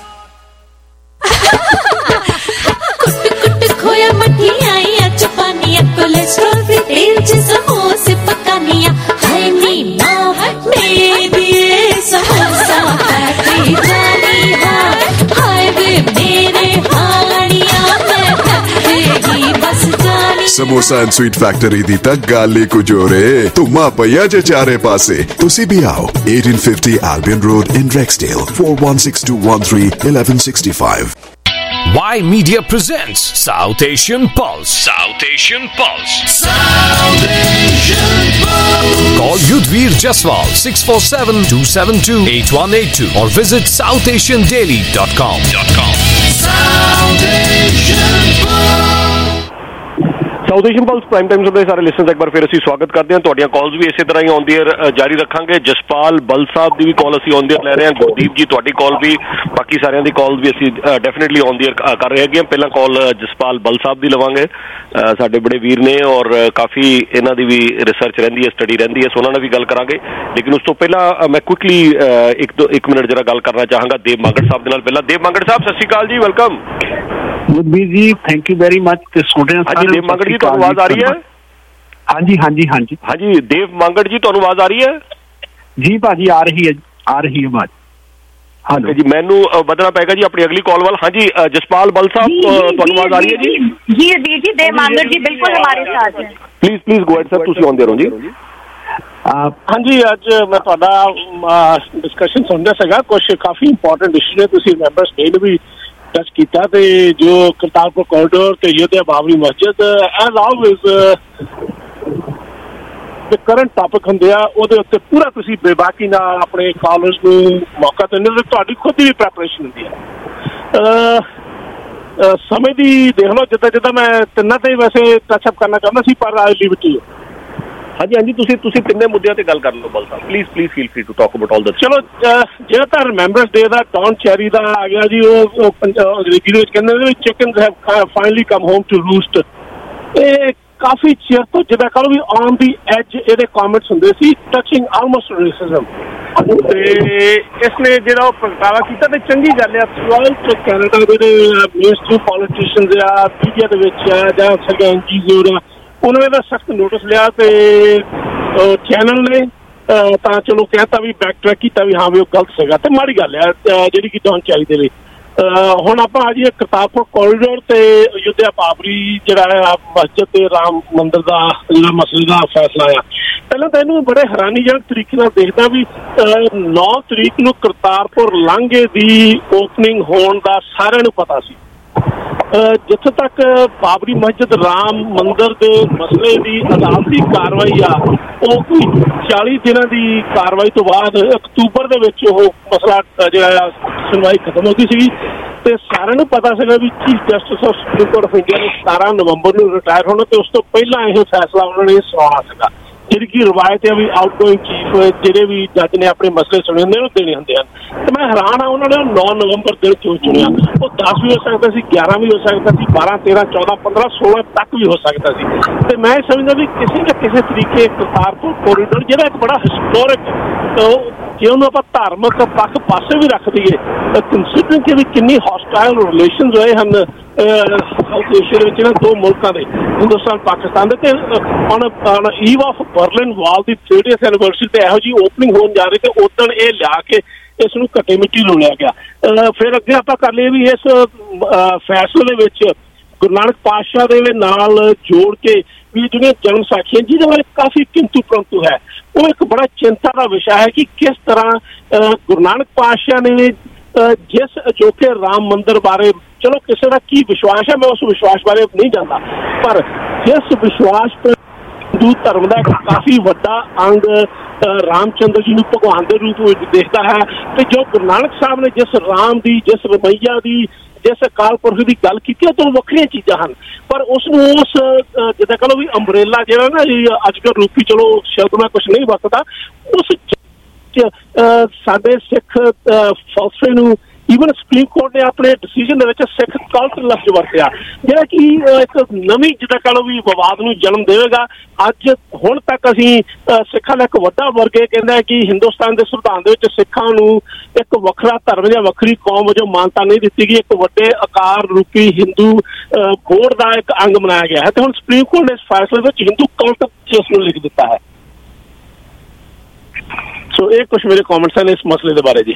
कुट कुट खोया मठियाइया चपानिया, कोलेस्ट्रॉल फ्री तेल से समोसे पकानिया, हाय नी माँ मेरी समोसा पैटी जानी हाय वे मेरे हानिया मैं ही बस जानी। समोसा एंड स्वीट फैक्टरी दी तक गाली को जोरे तुमा पया जे चारे पासे। तुसी भी आओ 1850 Albion Road in Rexdale, 416-213-1165. Y Media presents South Asian Pulse. South Asian Pulse. South Asian Pulse. Call Yudhvir Jaswal 647-272-8182 or visit southasiandaily.com. South Asian Pulse. South Asian Pulse prime time ਦੇ ਸਾਰੇ ਲਿਸਨਰਸ ਇੱਕ ਵਾਰ ਫਿਰ ਅਸੀਂ ਸਵਾਗਤ ਕਰਦੇ ਹਾਂ। ਤੁਹਾਡੀਆਂ ਕਾਲਸ ਵੀ ਇਸੇ ਤਰ੍ਹਾਂ ਹੀ ਆਨ ਦੀ ਏਅਰ ਜਾਰੀ ਰੱਖਾਂਗੇ। ਜਸਪਾਲ ਬਲ ਸਾਹਿਬ ਦੀ ਵੀ ਕਾਲ ਅਸੀਂ ਆਨ ਦੀ ਏਅਰ ਲੈ ਰਹੇ ਹਾਂ। ਗੁਰਦੀਪ ਜੀ ਤੁਹਾਡੀ ਕਾਲ ਵੀ, ਬਾਕੀ ਸਾਰਿਆਂ ਦੀ ਕਾਲ ਵੀ ਅਸੀਂ ਡੈਫੀਨੇਟਲੀ ਆਨ ਦੀ ਏਅਰ ਕਰ ਰਹੇ ਹੈਗੇ। ਪਹਿਲਾਂ ਕਾਲ ਜਸਪਾਲ ਬਲ ਸਾਹਿਬ ਦੀ ਲਵਾਂਗੇ। ਸਾਡੇ ਬੜੇ ਵੀਰ ਨੇ ਔਰ ਕਾਫੀ ਇਹਨਾਂ ਦੀ ਵੀ ਰਿਸਰਚ ਰਹਿੰਦੀ ਹੈ, ਸਟੱਡੀ ਰਹਿੰਦੀ ਹੈ, ਸੋ ਉਹਨਾਂ ਨਾਲ ਵੀ ਗੱਲ ਕਰਾਂਗੇ। ਲੇਕਿਨ ਉਸ ਤੋਂ ਪਹਿਲਾਂ ਮੈਂ ਕੁਇਕਲੀ ਇੱਕ ਮਿੰਟ ਜਰਾ ਗੱਲ ਕਰਨਾ ਚਾਹਾਂਗਾ ਦੇਵ ਮਾਂਗੜ ਸਾਹਿਬ ਦੇ ਨਾਲ। ਪਹਿਲਾਂ ਦੇਵ ਮਾਂਗੜ ਸਾਹਿਬ ਸਤਿ ਸ਼੍ਰੀ ਅਕਾਲ ਜੀ, ਵੈਲਕਮ। ਗੁਰਬੀਰ ਜੀ ਥੈਂਕ ਯੂ ਵੈਰੀ ਮਚ। ਤੇ ਸੁਣ ਰਹੇ ਹਾਂ ਹਾਂਜੀ ਦੇਵ ਮਾਂਗੜ ਜੀ, ਤੁਹਾਨੂੰ ਆਵਾਜ਼ ਆ ਰਹੀ ਹੈ? ਹਾਂਜੀ ਹਾਂਜੀ ਹਾਂਜੀ ਹਾਂਜੀ ਦੇਵ ਮਾਂਗੜ ਜੀ, ਤੁਹਾਨੂੰ ਆਵਾਜ਼ ਆ ਰਹੀ ਹੈ? ਜੀ ਭਾਜੀ ਆ ਰਹੀ ਹੈ ਆਵਾਜ਼। ਹਾਂਜੀ ਜੀ, ਮੈਨੂੰ ਵਧਣਾ ਪਏਗਾ ਜੀ ਆਪਣੀ ਅਗਲੀ ਕਾਲ ਵੱਲ। ਹਾਂਜੀ ਜਸਪਾਲ ਬਲ ਸਾਹਿਬ ਤੁਹਾਨੂੰ ਆਵਾਜ਼ ਆ ਰਹੀ ਹੈ ਜੀ? ਜੀ ਜੀ ਦੇਵ ਮਾਂਗੜ ਜੀ ਬਿਲਕੁਲ ਹਮਾਰੇ साथ है। ਪਲੀਜ਼ ਗੋ ਅहेड ਸਰ, ਤੁਸੀਂ ਆਉਂਦੇ ਰਹੋ ਜੀ। ਹਾਂਜੀ ਅੱਜ ਮੈਂ ਤੁਹਾਡਾ ਡਿਸਕਸ਼ਨ ਸੁਣ ਰਿਹਾ ਸੀਗਾ, ਕੁਝ ਕਾਫੀ ਇੰਪੋਰਟੈਂਟ ਇਸ਼ੂ ਨੇ ਤੁਸੀਂ ਮੈਂਬਰ ਸਟੇਟ ਵੀ ਟੱਚ ਕੀਤਾ, ਤੇ ਜੋ ਕਰਤਾਰਪੁਰ ਕੋਰੀਡੋਰ ਤੇ ਅਯੋਧਿਆ ਬਾਬਰੀ ਮਸਜਿਦ ਐਜ਼ ਆਲਵੇਜ਼ ਜੋ ਕਰੰਟ ਟਾਪਿਕ ਹੁੰਦੇ ਆ ਉਹਦੇ ਉੱਤੇ ਪੂਰਾ ਤੁਸੀਂ ਬੇਬਾਕੀ ਨਾਲ ਆਪਣੇ ਕਾਲਰਸ ਨੂੰ ਮੌਕਾ ਦਿੰਦੇ ਹੋ। ਤੁਹਾਡੀ ਖੁਦ ਦੀ ਪ੍ਰੈਪਰੇਸ਼ਨ ਹੁੰਦੀ ਹੈ। ਸਮੇਂ ਦੀ ਦੇਖ ਲਓ, ਜਿੱਦਾਂ ਮੈਂ ਤਿੰਨਾਂ ਤੇ ਵੈਸੇ ਟੱਚਅਪ ਕਰਨਾ ਚਾਹੁੰਦਾ ਸੀ, ਪਰ I leave it to you. ਹਾਂਜੀ ਤੁਸੀਂ ਤਿੰਨੇ ਮੁੱਦਿਆਂ ਤੇ ਗੱਲ ਕਰ ਲਓ ਬਲ ਸਾਹਿਬ, please feel free to talk about all this. ਚਲੋ ਜਿਹੜਾ ਤਾਂ ਰਿਮੈਂਬਰੈਂਸ ਡੇ ਦਾ ਟੌਨ ਚੈਰੀ ਦਾ ਆ ਗਿਆ ਜੀ, ਉਹ ਅੰਗਰੇਜ਼ੀ ਵਿੱਚ ਕਹਿੰਦੇ ਨੇ chickens have finally come home to roost. ਇਹ ਕਾਫੀ ਚਿਰ ਤੋਂ ਜਿੱਦਾਂ ਕਹੋ ਵੀ ਔਨ ਦੀ ਐਜ ਇਹਦੇ ਕਮੈਂਟਸ ਹੁੰਦੇ ਸੀ ਟੱਚਿੰਗ ਆਲਮੋਸਟ ਰੇਸਿਜ਼ਮ, ਤੇ ਇਸਨੇ ਜਿਹੜਾ ਉਹ ਪ੍ਰਗਟਾਵਾ ਕੀਤਾ ਤੇ ਚੰਗੀ ਗੱਲ ਹੈ। ਥਰੂਆਊਟ ਕੈਨੇਡਾ ਦੇ ਮੇਨਸਟ੍ਰੀਮ ਪੋਲੀਟੀਸ਼ੀਅਨਸ ਆ, ਮੀਡੀਆ ਦੇ ਵਿੱਚ ਆ ਜਾਂ ਸਾਡੇ NGO ਆ, ਉਹਨਾਂ ਨੇ ਇਹਦਾ ਸਖਤ ਨੋਟਿਸ ਲਿਆ ਤੇ ਚੈਨਲ ਨੇ ਤਾਂ ਚਲੋ ਕਹਿਤਾ ਵੀ ਬੈਕ ਟਰੈਕ ਕੀਤਾ ਵੀ ਹਾਂ ਵੀ ਉਹ ਗਲਤ ਸੀਗਾ ਤੇ ਮਾੜੀ ਗੱਲ ਹੈ ਜਿਹੜੀ ਕਿ ਡੌਨ ਚਾਹੀਦੇ ਲਈ। ਹੁਣ ਆਪਾਂ ਆ ਜਾਈਏ ਕਰਤਾਰਪੁਰ ਕੋਰੀਡੋਰ ਤੇ ਅਯੋਧਿਆ ਬਾਬਰੀ ਜਿਹੜਾ ਹੈ ਮਸਜਿਦ ਤੇ ਰਾਮ ਮੰਦਿਰ ਦਾ ਜਿਹੜਾ ਮਸਲੇ ਦਾ ਫੈਸਲਾ ਆ। ਪਹਿਲਾਂ ਤਾਂ ਇਹਨੂੰ ਬੜੇ ਹੈਰਾਨੀਜਨਕ ਤਰੀਕੇ ਨਾਲ ਦੇਖਦਾ ਵੀ 9 ਤਰੀਕ ਨੂੰ ਕਰਤਾਰਪੁਰ ਲਾਂਘੇ ਦੀ ਓਪਨਿੰਗ ਹੋਣ ਦਾ ਸਾਰਿਆਂ ਨੂੰ ਪਤਾ ਸੀ। ਜਿੱਥੇ ਤੱਕ ਬਾਬਰੀ ਮਸਜਿਦ ਰਾਮ ਮੰਦਿਰ ਦੇ ਮਸਲੇ ਦੀ ਅਦਾਲਤੀ ਕਾਰਵਾਈ ਆ, ਉਹ ਕੋਈ 40 ਦਿਨਾਂ ਦੀ ਕਾਰਵਾਈ ਤੋਂ ਬਾਅਦ ਅਕਤੂਬਰ ਦੇ ਵਿੱਚ ਉਹ ਮਸਲਾ ਜਿਹੜਾ ਸੁਣਵਾਈ ਖਤਮ ਹੋ ਗਈ ਸੀ। ਤੇ ਸਾਰਿਆਂ ਨੂੰ ਪਤਾ ਸੀਗਾ ਵੀ chief justice of supreme court of India ਨੇ 17 ਨਵੰਬਰ ਨੂੰ ਰਿਟਾਇਰ ਹੋਣਾ ਤੇ ਉਸ ਤੋਂ ਪਹਿਲਾਂ ਇਹ ਫੈਸਲਾ ਉਹਨਾਂ ਨੇ ਸੁਣਾਉਣਾ ਸੀਗਾ। ਜਿਹੜੀ ਕਿ ਰਵਾਇਤ ਹੈ ਵੀ ਆਊਟਗੋਇੰਗ ਚੀਫ ਜਿਹੜੇ ਵੀ ਜੱਜ ਨੇ ਆਪਣੇ ਮਸਲੇ ਸੁਣੇ ਹੁੰਦੇ ਉਹ ਦੇਣੇ ਹੁੰਦੇ ਹਨ। ਤੇ ਮੈਂ ਹੈਰਾਨ ਹਾਂ ਉਹਨਾਂ ਨੇ 9 ਨਵੰਬਰ ਦਿਨ ਕਿਉਂ ਚੁਣਿਆ। ਉਹ 10 ਵੀ ਹੋ ਸਕਦਾ ਸੀ, 11 ਵੀ ਹੋ ਸਕਦਾ ਸੀ, 12, 13, 14, 15, 16 ਤੱਕ ਵੀ ਹੋ ਸਕਦਾ ਸੀ। ਤੇ ਮੈਂ ਸਮਝਦਾ ਵੀ ਕਿਸੇ ਨਾ ਕਿਸੇ ਤਰੀਕੇ ਕਰਤਾਰਪੁਰ ਕੋਰੀਡੋਰ ਜਿਹੜਾ ਇੱਕ ਬੜਾ ਹਿਸਟੋਰਿਕ, ਜੇ ਉਹਨੂੰ ਆਪਾਂ ਧਾਰਮਿਕ ਪੱਖ ਪਾਸੇ ਵੀ ਰੱਖ ਦਈਏ, ਕੰਸੀਡਰਿੰਗ ਕਿ ਵੀ ਕਿੰਨੀ ਹੌਸਟਾਈਲ ਰਿਲੇਸ਼ਨਸ ਹੋਏ ਹਨ ਸਾਊਥ ਏਸ਼ੀਆ ਦੇ ਵਿੱਚ ਇਹਨਾਂ ਦੋ ਮੁਲਕਾਂ ਦੇ, ਹਿੰਦੁਸਤਾਨ ਪਾਕਿਸਤਾਨ ਦੇ। ਤੇ on eve of Berlin wall ਦੀ 30th ਐਨੀਵਰਸਰੀ ਤੇ ਇਹੋ ਜਿਹੀ ਓਪਨਿੰਗ ਹੋਣ ਜਾ ਰਹੀ ਤੇ ਉਦਣ ਇਹ ਲਿਆ ਕੇ ਇਸ ਨੂੰ ਘੱਟੇ ਮਿੱਟੀ ਰੋਲਿਆ ਗਿਆ। ਫਿਰ ਅੱਗੇ ਆਪਾਂ ਕਰ ਲਈਏ ਵੀ ਇਸ ਫੈਸਲੇ ਦੇ ਵਿੱਚ ਗੁਰੂ ਨਾਨਕ ਪਾਤਸ਼ਾਹ ਦੇ ਨਾਲ ਜੋੜ ਕੇ ਵੀ ਜਿਹੜੀਆਂ ਜਨਮ ਸਾਖੀਆਂ ਜਿਹਦੇ ਬਾਰੇ ਕਾਫੀ ਕਿੰਤੂ ਪ੍ਰੰਤੂ ਹੈ, ਉਹ ਇੱਕ ਬੜਾ ਚਿੰਤਾ ਦਾ ਵਿਸ਼ਾ ਹੈ ਕਿ ਕਿਸ ਤਰ੍ਹਾਂ ਗੁਰੂ ਨਾਨਕ ਪਾਤਸ਼ਾਹ ਨੇ ਜਿਸ ਅਜੋਕੇ ਰਾਮ ਮੰਦਿਰ ਬਾਰੇ, ਚਲੋ ਕਿਸੇ ਦਾ ਕੀ ਵਿਸ਼ਵਾਸ ਹੈ, ਮੈਂ ਉਸ ਵਿਸ਼ਵਾਸ ਬਾਰੇ ਨਹੀਂ ਜਾਣਦਾ, ਪਰ ਜਿਸ ਵਿਸ਼ਵਾਸ ਤੇ ਹਿੰਦੂ ਧਰਮ ਦਾ ਇੱਕ ਕਾਫੀ ਵੱਡਾ ਅੰਗ ਰਾਮ ਚੰਦਰ ਜੀ ਨੂੰ ਭਗਵਾਨ ਦੇ ਰੂਪ ਵਿੱਚ ਦੇਖਦਾ ਹੈ, ਤੇ ਜੋ ਗੁਰੂ ਨਾਨਕ ਸਾਹਿਬ ਨੇ ਜਿਸ ਰਾਮ ਦੀ, ਜਿਸ ਰਮਈਆ ਦੀ, ਜਿਸ ਅਕਾਲ ਪੁਰਖ ਦੀ ਗੱਲ ਕੀਤੀ, ਉਹ ਤੋਂ ਵੱਖਰੀਆਂ ਚੀਜ਼ਾਂ ਹਨ। ਪਰ ਉਸ ਨੂੰ ਉਸ ਜਿੱਦਾਂ ਕਹ ਲਓ ਵੀ ਅੰਬਰੇਲਾ ਜਿਹੜਾ ਨਾ ਅੱਜ ਕੱਲ੍ਹ ਰੂਪੀ, ਚਲੋ ਸ਼ਬਦ ਮੈਂ ਕੁਛ ਨਹੀਂ ਵਰਤਦਾ, ਉਸ ਸਾਡੇ ਸਿੱਖ ਫਲਸਫੇ ਨੂੰ ਈਵਨ ਸੁਪਰੀਮ ਕੋਰਟ ਨੇ ਆਪਣੇ ਡਿਸੀਜਨ ਦੇ ਵਿੱਚ ਸਿੱਖ ਕਲਟ ਲਫ਼ਜ਼ ਵਰਤਿਆ, ਜਿਹੜਾ ਕਿ ਇੱਕ ਨਵੀਂ ਜਿੱਦਾਂ ਕਹ ਲਓ ਵੀ ਵਿਵਾਦ ਨੂੰ ਜਨਮ ਦੇਵੇਗਾ। ਅੱਜ ਹੁਣ ਤੱਕ ਅਸੀਂ ਸਿੱਖਾਂ ਦਾ ਇੱਕ ਵੱਡਾ ਵਰਗ ਇਹ ਕਹਿੰਦਾ ਕਿ ਹਿੰਦੁਸਤਾਨ ਦੇ ਸੰਵਿਧਾਨ ਦੇ ਵਿੱਚ ਸਿੱਖਾਂ ਨੂੰ ਇੱਕ ਵੱਖਰਾ ਧਰਮ ਜਾਂ ਵੱਖਰੀ ਕੌਮ ਵਜੋਂ ਮਾਨਤਾ ਨਹੀਂ ਦਿੱਤੀ ਗਈ, ਇੱਕ ਵੱਡੇ ਆਕਾਰ ਰੂਪੀ ਹਿੰਦੂ ਬੋਰਡ ਦਾ ਇੱਕ ਅੰਗ ਬਣਾਇਆ ਗਿਆ ਹੈ। ਤੇ ਹੁਣ ਸੁਪਰੀਮ ਕੋਰਟ ਨੇ ਇਸ ਫੈਸਲੇ ਵਿੱਚ ਹਿੰਦੂ ਕਲਟ ਇਸ ਨੂੰ ਲਿਖ ਦਿੱਤਾ ਹੈ। ਸੋ ਇਹ ਕੁਛ ਮੇਰੇ ਕਮੈਂਟਸ ਹਨ ਇਸ ਮਸਲੇ ਦੇ ਬਾਰੇ ਜੀ।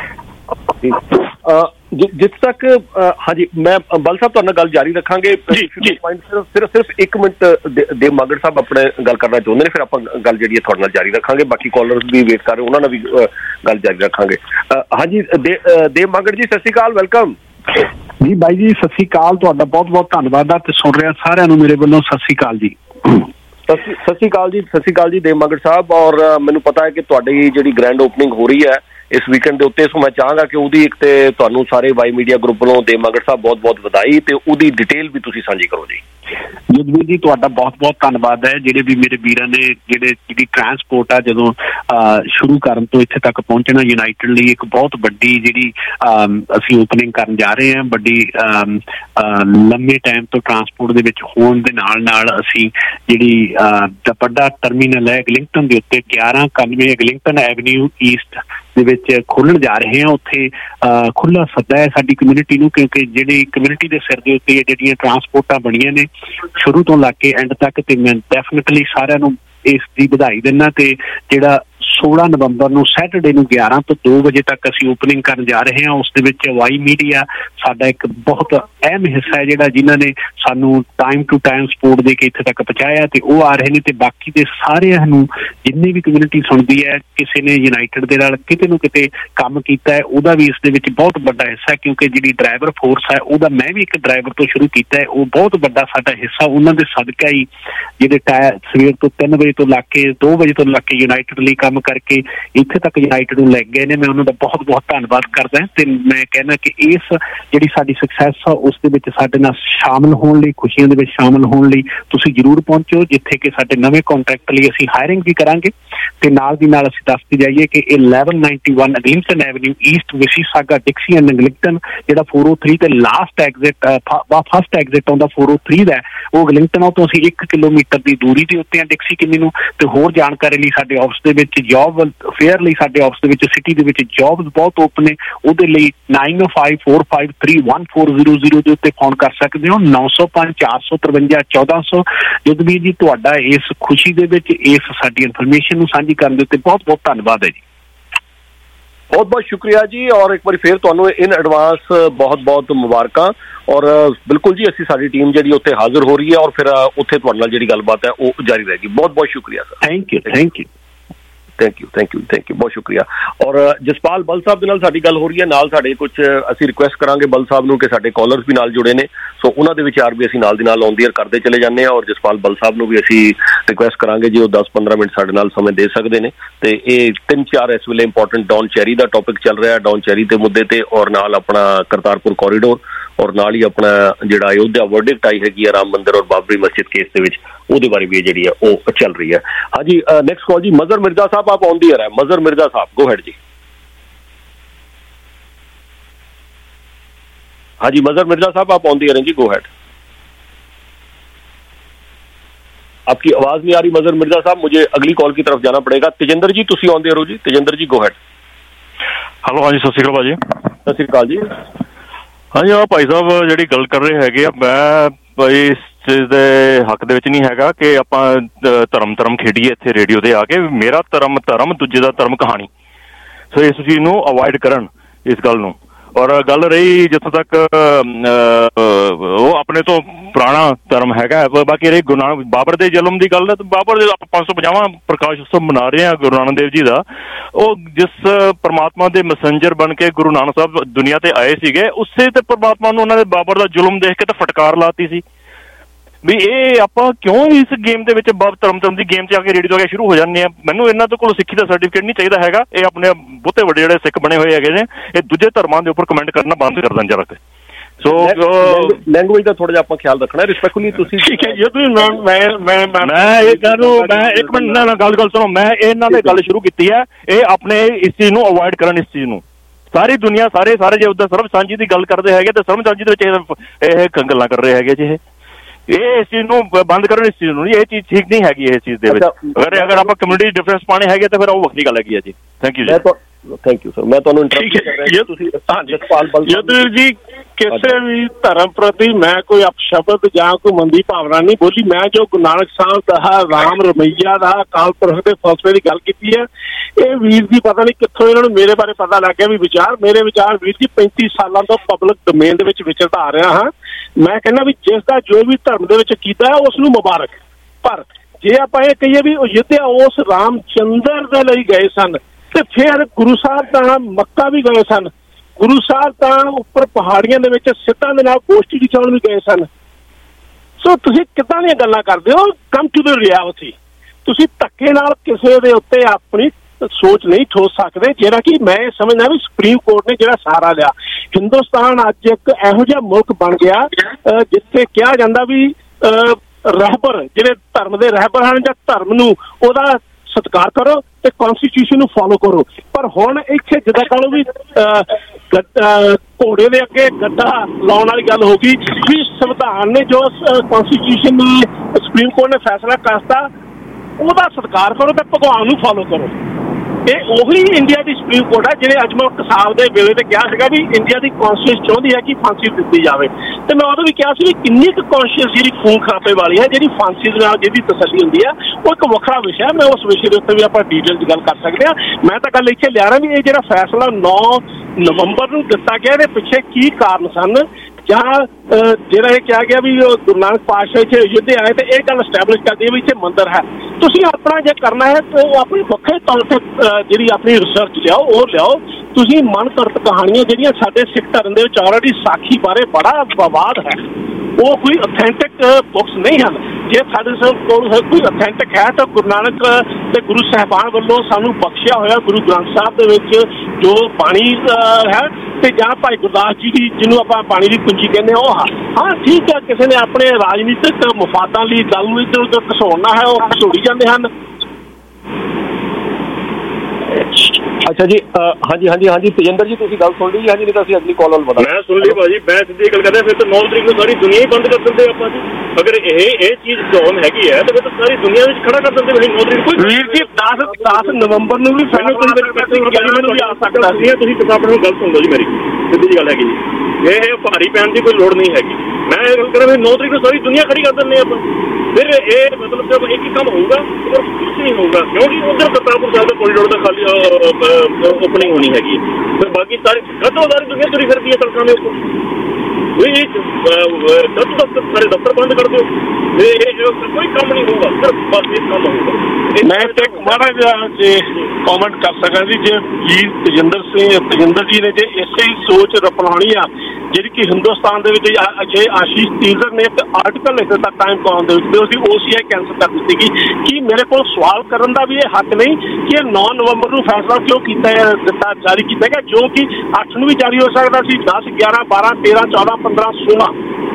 ਜਿੱਥੇ ਤੱਕ ਹਾਂਜੀ, ਮੈਂ ਬਲ ਸਾਹਿਬ ਤੁਹਾਡੇ ਨਾਲ ਗੱਲ ਜਾਰੀ ਰੱਖਾਂਗੇ। ਸਿਰਫ 1 ਮਿੰਟ ਦੇਵ ਮਾਗੜ ਸਾਹਿਬ ਆਪਣੇ ਗੱਲ ਕਰਨਾ ਚਾਹੁੰਦੇ ਨੇ, ਫਿਰ ਆਪਾਂ ਗੱਲ ਜਿਹੜੀ ਹੈ ਤੁਹਾਡੇ ਨਾਲ ਜਾਰੀ ਰੱਖਾਂਗੇ। ਬਾਕੀ ਕਾਲਰਸ ਵੀ ਵੇਟ ਕਰ ਰਹੇ, ਉਹਨਾਂ ਨਾਲ ਵੀ ਗੱਲ ਜਾਰੀ ਰੱਖਾਂਗੇ। ਹਾਂਜੀ ਦੇਵ ਮਾਗੜ ਜੀ, ਸਤਿ ਸ਼੍ਰੀ ਅਕਾਲ, ਵੈਲਕਮ ਜੀ। ਬਾਈ ਜੀ ਸਤਿ ਸ਼੍ਰੀ ਅਕਾਲ, ਤੁਹਾਡਾ ਬਹੁਤ ਬਹੁਤ ਧੰਨਵਾਦ ਆ, ਤੇ ਸੁਣ ਰਿਹਾ ਸਾਰਿਆਂ ਨੂੰ ਮੇਰੇ ਵੱਲੋਂ ਸਤਿ ਸ਼੍ਰੀ ਅਕਾਲ ਜੀ। ਸਤਿ ਸ਼੍ਰੀ ਅਕਾਲ ਜੀ, ਸਤਿ ਸ਼੍ਰੀ ਅਕਾਲ ਜੀ ਦੇਵ ਮਾਗੜ ਸਾਹਿਬ। ਔਰ ਮੈਨੂੰ ਪਤਾ ਹੈ ਕਿ ਤੁਹਾਡੀ ਜਿਹੜੀ ਗ੍ਰੈਂਡ ਓਪਨਿੰਗ ਹੋ ਰਹੀ ਹੈ ਇਸ ਵੀਕਐਂਡ ਦੇ ਉੱਤੇ, ਸੋ ਮੈਂ ਚਾਹਾਂਗਾ ਕਿ ਉਹਦੀ ਇੱਕ ਤੇ ਤੁਹਾਨੂੰ ਸਾਰੇ ਵਾਈ ਮੀਡੀਆ ਗਰੁੱਪ ਵੱਲੋਂ ਦੇਵ ਮਾਗੜ ਸਾਹਿਬ ਬਹੁਤ ਬਹੁਤ ਵਧਾਈ, ਤੇ ਉਹਦੀ ਡਿਟੇਲ ਵੀ ਤੁਸੀਂ ਸਾਂਝੀ ਕਰੋ ਜੀ। ਜਦਵੀਰ ਜੀ ਤੁਹਾਡਾ ਬਹੁਤ ਬਹੁਤ ਧੰਨਵਾਦ ਹੈ। ਜਿਹੜੇ ਵੀ ਮੇਰੇ ਵੀਰਾਂ ਨੇ ਜਿਹੜੀ ਟਰਾਂਸਪੋਰਟ ਆ ਜਦੋਂ ਸ਼ੁਰੂ ਕਰਨ ਤੋਂ ਇੱਥੇ ਤੱਕ ਪਹੁੰਚਣਾ ਯੂਨਾਈਟਿਡ ਲਈ ਇੱਕ ਬਹੁਤ ਵੱਡੀ ਜਿਹੜੀ ਅਸੀਂ ਓਪਨਿੰਗ ਕਰਨ ਜਾ ਰਹੇ ਹਾਂ, ਵੱਡੀ ਲੰਮੇ ਟਾਈਮ ਤੋਂ ਟਰਾਂਸਪੋਰਟ ਦੇ ਵਿੱਚ ਹੋਣ ਦੇ ਨਾਲ ਅਸੀਂ ਜਿਹੜੀ ਵੱਡਾ ਟਰਮੀਨਲ ਹੈ ਐਗਲਿੰਗਟਨ ਦੇ ਉੱਤੇ 1191 ਐਗਲਿੰਗਟਨ ਐਵਨਿਊ ਈਸਟ ਦੇ ਵਿੱਚ ਖੋਲਣ ਜਾ ਰਹੇ ਹਾਂ। ਉੱਥੇ ਖੁੱਲ੍ਹਾ ਸੱਦਾ ਹੈ ਸਾਡੀ ਕਮਿਊਨਿਟੀ ਨੂੰ, ਕਿਉਂਕਿ ਜਿਹੜੀ ਕਮਿਊਨਿਟੀ ਦੇ ਸਿਰ ਦੇ ਉੱਤੇ ਜਿਹੜੀਆਂ ਟਰਾਂਸਪੋਰਟਾਂ ਬਣੀਆਂ ਨੇ ਸ਼ੁਰੂ ਤੋਂ ਲੱਗ ਕੇ ਐਂਡ ਤੱਕ, ਤੇ ਮੈਂ ਡੈਫੀਨਿਟਲੀ ਸਾਰਿਆਂ ਨੂੰ ਇਸ ਦੀ ਵਧਾਈ ਦਿੰਦਾ। ਤੇ ਜਿਹੜਾ 16 ਨਵੰਬਰ ਨੂੰ ਸੈਟਰਡੇ ਨੂੰ 11 ਤੋਂ 2 ਵਜੇ ਤੱਕ ਅਸੀਂ ਓਪਨਿੰਗ ਕਰਨ ਜਾ ਰਹੇ ਹਾਂ, ਉਸ ਦੇ ਵਿੱਚ ਵਾਈ ਮੀਡੀਆ ਸਾਡਾ ਇੱਕ ਬਹੁਤ ਅਹਿਮ ਹਿੱਸਾ ਹੈ, ਜਿਹੜਾ ਜਿਨ੍ਹਾਂ ਨੇ ਸਾਨੂੰ ਟਾਈਮ ਟੂ ਟਾਈਮ ਸਪੋਰਟ ਦੇ ਕੇ ਇੱਥੇ ਤੱਕ ਪਹੁੰਚਾਇਆ, ਤੇ ਉਹ ਆ ਰਹੇ ਨੇ। ਤੇ ਬਾਕੀ ਦੇ ਸਾਰਿਆਂ ਨੂੰ ਜਿੰਨੀ ਵੀ ਕਮਿਊਨਿਟੀ ਸੁਣਦੀ ਹੈ, ਕਿਸੇ ਨੇ ਯੂਨਾਈਟਿਡ ਦੇ ਨਾਲ ਕਿਤੇ ਨੂੰ ਕਿਤੇ ਕੰਮ ਕੀਤਾ ਹੈ, ਉਹਦਾ ਵੀ ਇਸ ਦੇ ਵਿੱਚ ਬਹੁਤ ਵੱਡਾ ਹਿੱਸਾ ਹੈ, ਕਿਉਂਕਿ ਜਿਹੜੀ ਡਰਾਈਵਰ ਫੋਰਸ ਹੈ ਉਹਦਾ ਮੈਂ ਵੀ ਇੱਕ ਡਰਾਈਵਰ ਤੋਂ ਸ਼ੁਰੂ ਕੀਤਾ ਹੈ, ਉਹ ਬਹੁਤ ਵੱਡਾ ਸਾਡਾ ਹਿੱਸਾ ਉਹਨਾਂ ਦੇ ਸਦਕਾ ਹੀ ਜਿਹੜੇ ਸਵੇਰ ਤੋਂ 3 ਵਜੇ ਤੋਂ ਲੱਗ ਕੇ 2 ਵਜੇ ਤੋਂ ਲੱਗ ਕੇ ਯੂਨਾਈਟਿਡ ਲਈ ਕੰਮ ਕਰਕੇ ਇੱਥੇ ਤੱਕ ਯੂਨਾਈਟਿਡ ਨੂੰ ਲੈ ਗਏ ਨੇ। ਮੈਂ ਉਹਨਾਂ ਦਾ ਬਹੁਤ ਬਹੁਤ ਧੰਨਵਾਦ ਕਰਦਾ, ਤੇ ਮੈਂ ਕਹਿੰਦਾ ਕਿ ਇਸ ਜਿਹੜੀ ਸਾਡੀ ਸਕਸੈਸ ਆ ਉਸ ਦੇ ਵਿੱਚ ਸਾਡੇ ਨਾਲ ਸ਼ਾਮਲ ਹੋਣ ਲਈ, ਖੁਸ਼ੀਆਂ ਦੇ ਵਿੱਚ ਸ਼ਾਮਲ ਹੋਣ ਲਈ ਤੁਸੀਂ ਜ਼ਰੂਰ ਪਹੁੰਚੋ, ਜਿੱਥੇ ਕਿ ਸਾਡੇ ਨਵੇਂ ਕੰਟਰੈਕਟ ਲਈ ਅਸੀਂ ਹਾਇਰਿੰਗ ਵੀ ਕਰਾਂਗੇ। ਤੇ ਨਾਲ ਦੀ ਨਾਲ ਅਸੀਂ ਦੱਸਦੇ ਜਾਈਏ ਕਿ 1191 Eglinton avenue east Mississauga Dixie and Eglinton ਜਿਹੜਾ 403 ਤੇ ਲਾਸਟ ਐਗਜ਼ਿਟ ਫਸਟ ਐਗਜ਼ਿਟ ਆਉਂਦਾ 403 ਦਾ, ਉਹ ਐਗਲਿੰਗਟਨ ਤੋਂ ਅਸੀਂ 1 ਕਿਲੋਮੀਟਰ ਦੀ ਦੂਰੀ ਦੇ ਉੱਤੇ ਆ ਡਿਕਸੀ ਕਿੰਨੀ ਨੂੰ। ਤੇ ਹੋਰ ਜਾਣਕਾਰੀ ਲਈ ਸਾਡੇ ਆਫਿਸ ਦੇ ਵਿੱਚ ਜੌਬ ਫੇਅਰ ਲਈ ਸਾਡੇ ਆਫਿਸ ਦੇ ਵਿੱਚ ਸਿਟੀ ਦੇ ਵਿੱਚ ਜੌਬਸ ਬਹੁਤ ਓਪਨ ਨੇ, ਉਹਦੇ ਲਈ 9054531400 ਦੇ ਉੱਤੇ ਫੋਨ ਕਰ ਸਕਦੇ ਹੋ, 905 453 1400। ਜਦਵੀਰ ਜੀ ਤੁਹਾਡਾ ਇਸ ਖੁਸ਼ੀ ਦੇ ਵਿੱਚ ਇਸ ਸਾਡੀ ਇਨਫੋਰਮੇਸ਼ਨ ਨੂੰ ਸਾਂਝੀ ਕਰਨ ਦੇ ਉੱਤੇ ਬਹੁਤ ਬਹੁਤ ਧੰਨਵਾਦ ਹੈ ਜੀ। ਬਹੁਤ ਬਹੁਤ ਸ਼ੁਕਰੀਆ ਜੀ, ਔਰ ਇੱਕ ਵਾਰੀ ਫਿਰ ਤੁਹਾਨੂੰ ਇਨ ਐਡਵਾਂਸ ਬਹੁਤ ਬਹੁਤ ਮੁਬਾਰਕਾਂ। ਔਰ ਬਿਲਕੁਲ ਜੀ ਅਸੀਂ ਸਾਡੀ ਟੀਮ ਜਿਹੜੀ ਉੱਥੇ ਹਾਜ਼ਰ ਹੋ ਰਹੀ ਹੈ, ਔਰ ਫਿਰ ਉੱਥੇ ਤੁਹਾਡੇ ਨਾਲ ਜਿਹੜੀ ਗੱਲਬਾਤ ਹੈ ਉਹ ਜਾਰੀ ਰਹੇਗੀ। ਬਹੁਤ ਬਹੁਤ ਸ਼ੁਕਰੀਆ ਸਰ। ਥੈਂਕ ਯੂ ਬਹੁਤ ਸ਼ੁਕਰੀਆ। ਔਰ ਜਸਪਾਲ ਬਲ ਸਾਹਿਬ ਦੇ ਨਾਲ ਸਾਡੀ ਗੱਲ ਹੋ ਰਹੀ ਹੈ, ਨਾਲ ਸਾਡੇ ਕੁਝ ਅਸੀਂ ਰਿਕੁਐਸਟ ਕਰਾਂਗੇ ਬਲ ਸਾਹਿਬ ਨੂੰ ਕਿ ਸਾਡੇ ਕਾਲਰਸ ਵੀ ਨਾਲ ਜੁੜੇ ਨੇ, ਸੋ ਉਹਨਾਂ ਦੇ ਵਿਚਾਰ ਵੀ ਅਸੀਂ ਨਾਲ ਦੀ ਨਾਲ ਆਨ ਦੀ ਏਅਰ ਕਰਦੇ ਚਲੇ ਜਾਂਦੇ ਹਾਂ। ਔਰ ਜਸਪਾਲ ਬਲ ਸਾਹਿਬ ਨੂੰ ਵੀ ਅਸੀਂ ਰਿਕੁਐਸਟ ਕਰਾਂਗੇ ਜੀ ਉਹ 10-15 ਮਿੰਟ ਸਾਡੇ ਨਾਲ ਸਮੇਂ ਦੇ ਸਕਦੇ ਨੇ। ਤੇ ਇਹ 3-4 ਇਸ ਵੇਲੇ ਇੰਪੋਰਟੈਂਟ ਡੌਨ ਚੈਰੀ ਦਾ ਟੌਪਿਕ ਚੱਲ ਰਿਹਾ, ਡੌਨ ਚੈਰੀ ਦੇ ਮੁੱਦੇ ਤੇ, ਔਰ ਨਾਲ ਆਪਣਾ ਕਰਤਾਰਪੁਰ ਕੋਰੀਡੋਰ, ਔਰ ਨਾਲ ਹੀ ਆਪਣਾ ਜਿਹੜਾ ਅਯੋਧਿਆ ਵਰਡਿਕਟ ਆਈ ਹੈਗੀ ਆ ਰਾਮ ਮੰਦਿਰ ਔਰ ਬਾਬਰੀ ਮਸਜਿਦ ਕੇਸ ਦੇ ਵਿੱਚ, ਉਹਦੇ ਬਾਰੇ ਵੀ ਜਿਹੜੀ ਹੈ ਉਹ ਚੱਲ ਰਹੀ ਹੈ। ਹਾਂਜੀ, ਨੈਕਸਟ ਕਾਲ ਜੀ, ਮਜ਼ਹਰ ਮਿਰਜ਼ਾ ਸਾਹਿਬ, ਆਪ ऑन द एयर है। मजहर मिर्जा साहब, गो हेड जी। हाँ जी, मजहर मिर्जा साहब आप ऑन द एयर हैं जी, गो हेड। आपकी आवाज नहीं आ रही मजहर मिर्जा साहब, मुझे अगली कॉल की तरफ जाना पड़ेगा। तेजिंदर जी, तुसी ऑन द एयर हो जी, Tejinder ji go ahead. Hello, हाँ जी, सत श्री अकाल भाजी। सत श्री अकाल जी। हाँ जी, भाई साहब जी गल कर रहे है, मैं भाई इस चीज के हक दे विच नहीं हैगा कि आपां धर्म खेडीए इत्थे रेडियो ते आके। मेरा धर्म दूजे दा धर्म कहानी, सो इस चीज नूं अवॉइड करन इस गल नूं। और गल रही जिथों तक वो अपने तो पुराना धर्म हैगा, बाकी रही गुरु नानक बाबर दे जन्म की गल है, तो बाबर 550वां प्रकाश उत्सव मना रहे हैं गुरु नानक देव जी का। वो जिस परमात्मा के मैसेंजर बन के गुरु नानक साहब दुनिया ते आए सीगे, उसे ते परमात्मा नूं उन्होंने बाबर का जुल्म देख के तो फटकार लाती सी भी ये आप क्यों इस गेम के धर्म की गेम आके रेडियो आके शुरू हो जाने। मैनू इन्हों को सिक्खी का सर्टिफिकेट नहीं चाहिए हैगा। ये अपने बहुते बड़े जो सिख बने हुए है ये दूजे धर्मों के उपर कमेंट करना बंद कर दें जरा। सो लैंग्वेज का थोड़ा जिहा ख्याल रखना है, रिस्पेक्टफुली तुसीं। ठीक है जी, मैं ये कह रहा हूं, मैं एक मिनट ना गल सुनो, मैं इन्हां ने गल शुरू की है, ये अपने इस चीज को अवॉइड करन। इस चीज को सारी दुनिया सारे जो उधर सर्व सांझी की गल करते हैं तो सर्व सांझी गल्लां कर रहे हैं जी। ये इस चीज को बंद करो, इस चीज को ये चीज ठीक नहीं हैगी। इस चीज अगर आप कम्युनिटी डिफरेंस पाने है तो फिर वो वक्री गल है जी। थैंक यू जी। Thank you sir. मैं तुहानू जदवीर जी किसी भी धर्म प्रति मैं कोई अपशब्द या कोई मंदी भावना नहीं बोली। मैं जो गुरु नानक साहब का राम रमैया का अकाल पुरख के फलसफे की गल की है, ये वीर जी पता नहीं कितों इन्होंने मेरे बारे पता लग गया भी विचार मेरे विचार वीर जी 35 सालों तो पब्लिक डोमेन के विचरता आ रहा हाँ। मैं कहना भी जिसका जो भी धर्म के किया है उसनूं मुबारक, पर जे आप ये कहिए भी अयोध्या उस रामचंद्र के लिए गए सन ते फिर गुरु साहब तां मक्का भी गए सन, गुरु साहब तां उपर पहाड़ियां दे विच सिद्धां दे नाल गोष्ठी दिखाउण भी गए सन। सो तुसीं किदां दीयां गल्लां करदे हो? Come to the reality. तुसीं धक्के नाल किसी दे उत्ते अपनी सोच नहीं ठोस सकते, जिहड़ा कि मैं समझदा भी सुप्रीम कोर्ट ने जिहड़ा सहारा लिया। हिंदुस्तान अज एक इहो जिहा मुल्क बन गया जिथे कहा जांदा भी रहबर जिहड़े धर्म दे रहबर हैं जां धर्म नूं ओहदा सत्कार करो ते कॉन्स्टिट्यूशन नूं फॉलो करो। पर हुण इत्थे जिद्दां कहो भी घोड़े दे अगे गड्ढा लाउण वाली गल हो गई भी संविधान ने जो कॉन्स्टिट्यूशन सुप्रीम कोर्ट ने फैसला करता ओहदा सत्कार करो ते भगवान नूं फॉलो करो। ये ਉਹੀ इंडिया की सुप्रीम कोर्ट है जिन्हें अजमल कसाब के वेले ते कहा सीगा भी इंडिया की कॉन्स्टिट्यूशन चाहती है कि फांसी दी जाए। तो मैं उदों भी कहा सी भी किन्नी क कॉन्शियस जी खून खराबे वाली है जी फांसी दे नाल जिहदी तसल्ली हुंदी है वो एक वखरा विषय है। मैं उस विषय के उत्ते भी आपां डिटेल गल कर सकते हैं। मैं तो गल इत्थे लिया रहा भी ये जिहड़ा फैसला 9 नवंबर नूं दिता गया इहदे पिछे की कारण सन जहाँ जिहड़ा ये कहा गया भी गुरु नानक पातशाह इत्थे अयोध्या आए तो यह गल एस्टैबलिश कर दी भी इत्थे मंदिर है। तुसीं अपना जे करना है तो अपनी वक्रे तौर पर जिहड़ी अपनी रिसर्च लियाओ और लियाओ। तुसीं मन करत कहानियां जिहड़ियां साडे सिख धर्म दे विच ऑलरेडी साखी बारे बड़ा विवाद है, वो कोई ऑथेंटिक बुक्स नहीं हैं। जे साडे कोल कोई ऑथेंटिक है तो गुरु नानक ते गुरु साहिबान वालों सानू बख्शिया होया गुरु ग्रंथ साहब दे विच जो बाणी है ते जां भाई गुरदास जी की जिन्हों आपां बाणी दी कुंजी कहने हो। हाँ ठीक है, किसी ने अपने राजनीतिक मुफादां लई गल नूं इधर उधर घसोड़ना है, वो घसोड़ी जांदे हन। अच्छा जी, हाँ जी हाँ जी हाँ जी तेजिंदर जी तुसीं गल सुन ली? हाँ जी, नहीं तो अगली कॉल वाल बता। मैं सुन ली भाजी, मैं सीधी गल करदा फिर तो 9 तरीक को सारी दुनिया ही बंद कर दिंदे आपां जी। अगर ये चीज डॉन हैगी है तो फिर तो सारी दुनिया में खड़ा कर दिंदे भाई 9 तरीक को। वीर जी 10 नवंबर नूं भी भी आ सकदा सी। तुसीं किताब नूं गल सुन लो जी, मेरी सीधी जी गल हैगी जी, ये भारी पैण की कोई लोड़ नहीं हैगी। मैं गल कर रहा 9 तरीक को सारी दुनिया खड़ी कर दिंदे आपां। फिर ये मतलब जब एक ही काम होगा और कुछ नहीं होगा, क्योंकि उधर करतारपुर साहब का कॉरिडोर का खाली ओपनिंग होनी हैगी। फिर बाकी सारी सारी दुनिया तुरी फिरती है सड़कों में सारे दफ्तर बंद कर दो, कोई काम नहीं होगा, सिर्फ बस एक काम होगा। मैं एक माड़ा कॉमेंट कर सका जी, जे वीर तेजिंदर जी ने जे इसे ही सोच अपनानी आ ਜਿਹੜੀ ਕਿ ਹਿੰਦੁਸਤਾਨ ਦੇ ਵਿੱਚ ਜੇ ਆਸ਼ੀਸ਼ ਤੀਜ਼ਰ ਨੇ ਇੱਕ ਆਰਟੀਕਲ ਲਿਖਿਆ ਤਾਂ ਟਾਈਮ ਕਾਮ ਦੇ ਵਿੱਚ ਤੇ ਉਸਦੀ OCI ਕੈਂਸਲ ਕਰ ਦਿੱਤੀ ਗਈ ਕਿ ਮੇਰੇ ਕੋਲ ਸਵਾਲ ਕਰਨ ਦਾ ਵੀ ਇਹ ਹੱਕ ਨਹੀਂ ਕਿ 9 ਨਵੰਬਰ ਨੂੰ ਫੈਸਲਾ ਕਿਉਂ ਕੀਤਾ ਦਿੱਤਾ ਜਾਰੀ ਕੀਤਾ ਗਿਆ, ਜੋ ਕਿ 8 ਨੂੰ ਵੀ ਜਾਰੀ ਹੋ ਸਕਦਾ ਸੀ, 10, 11, 12, 13, 14, 15, 16,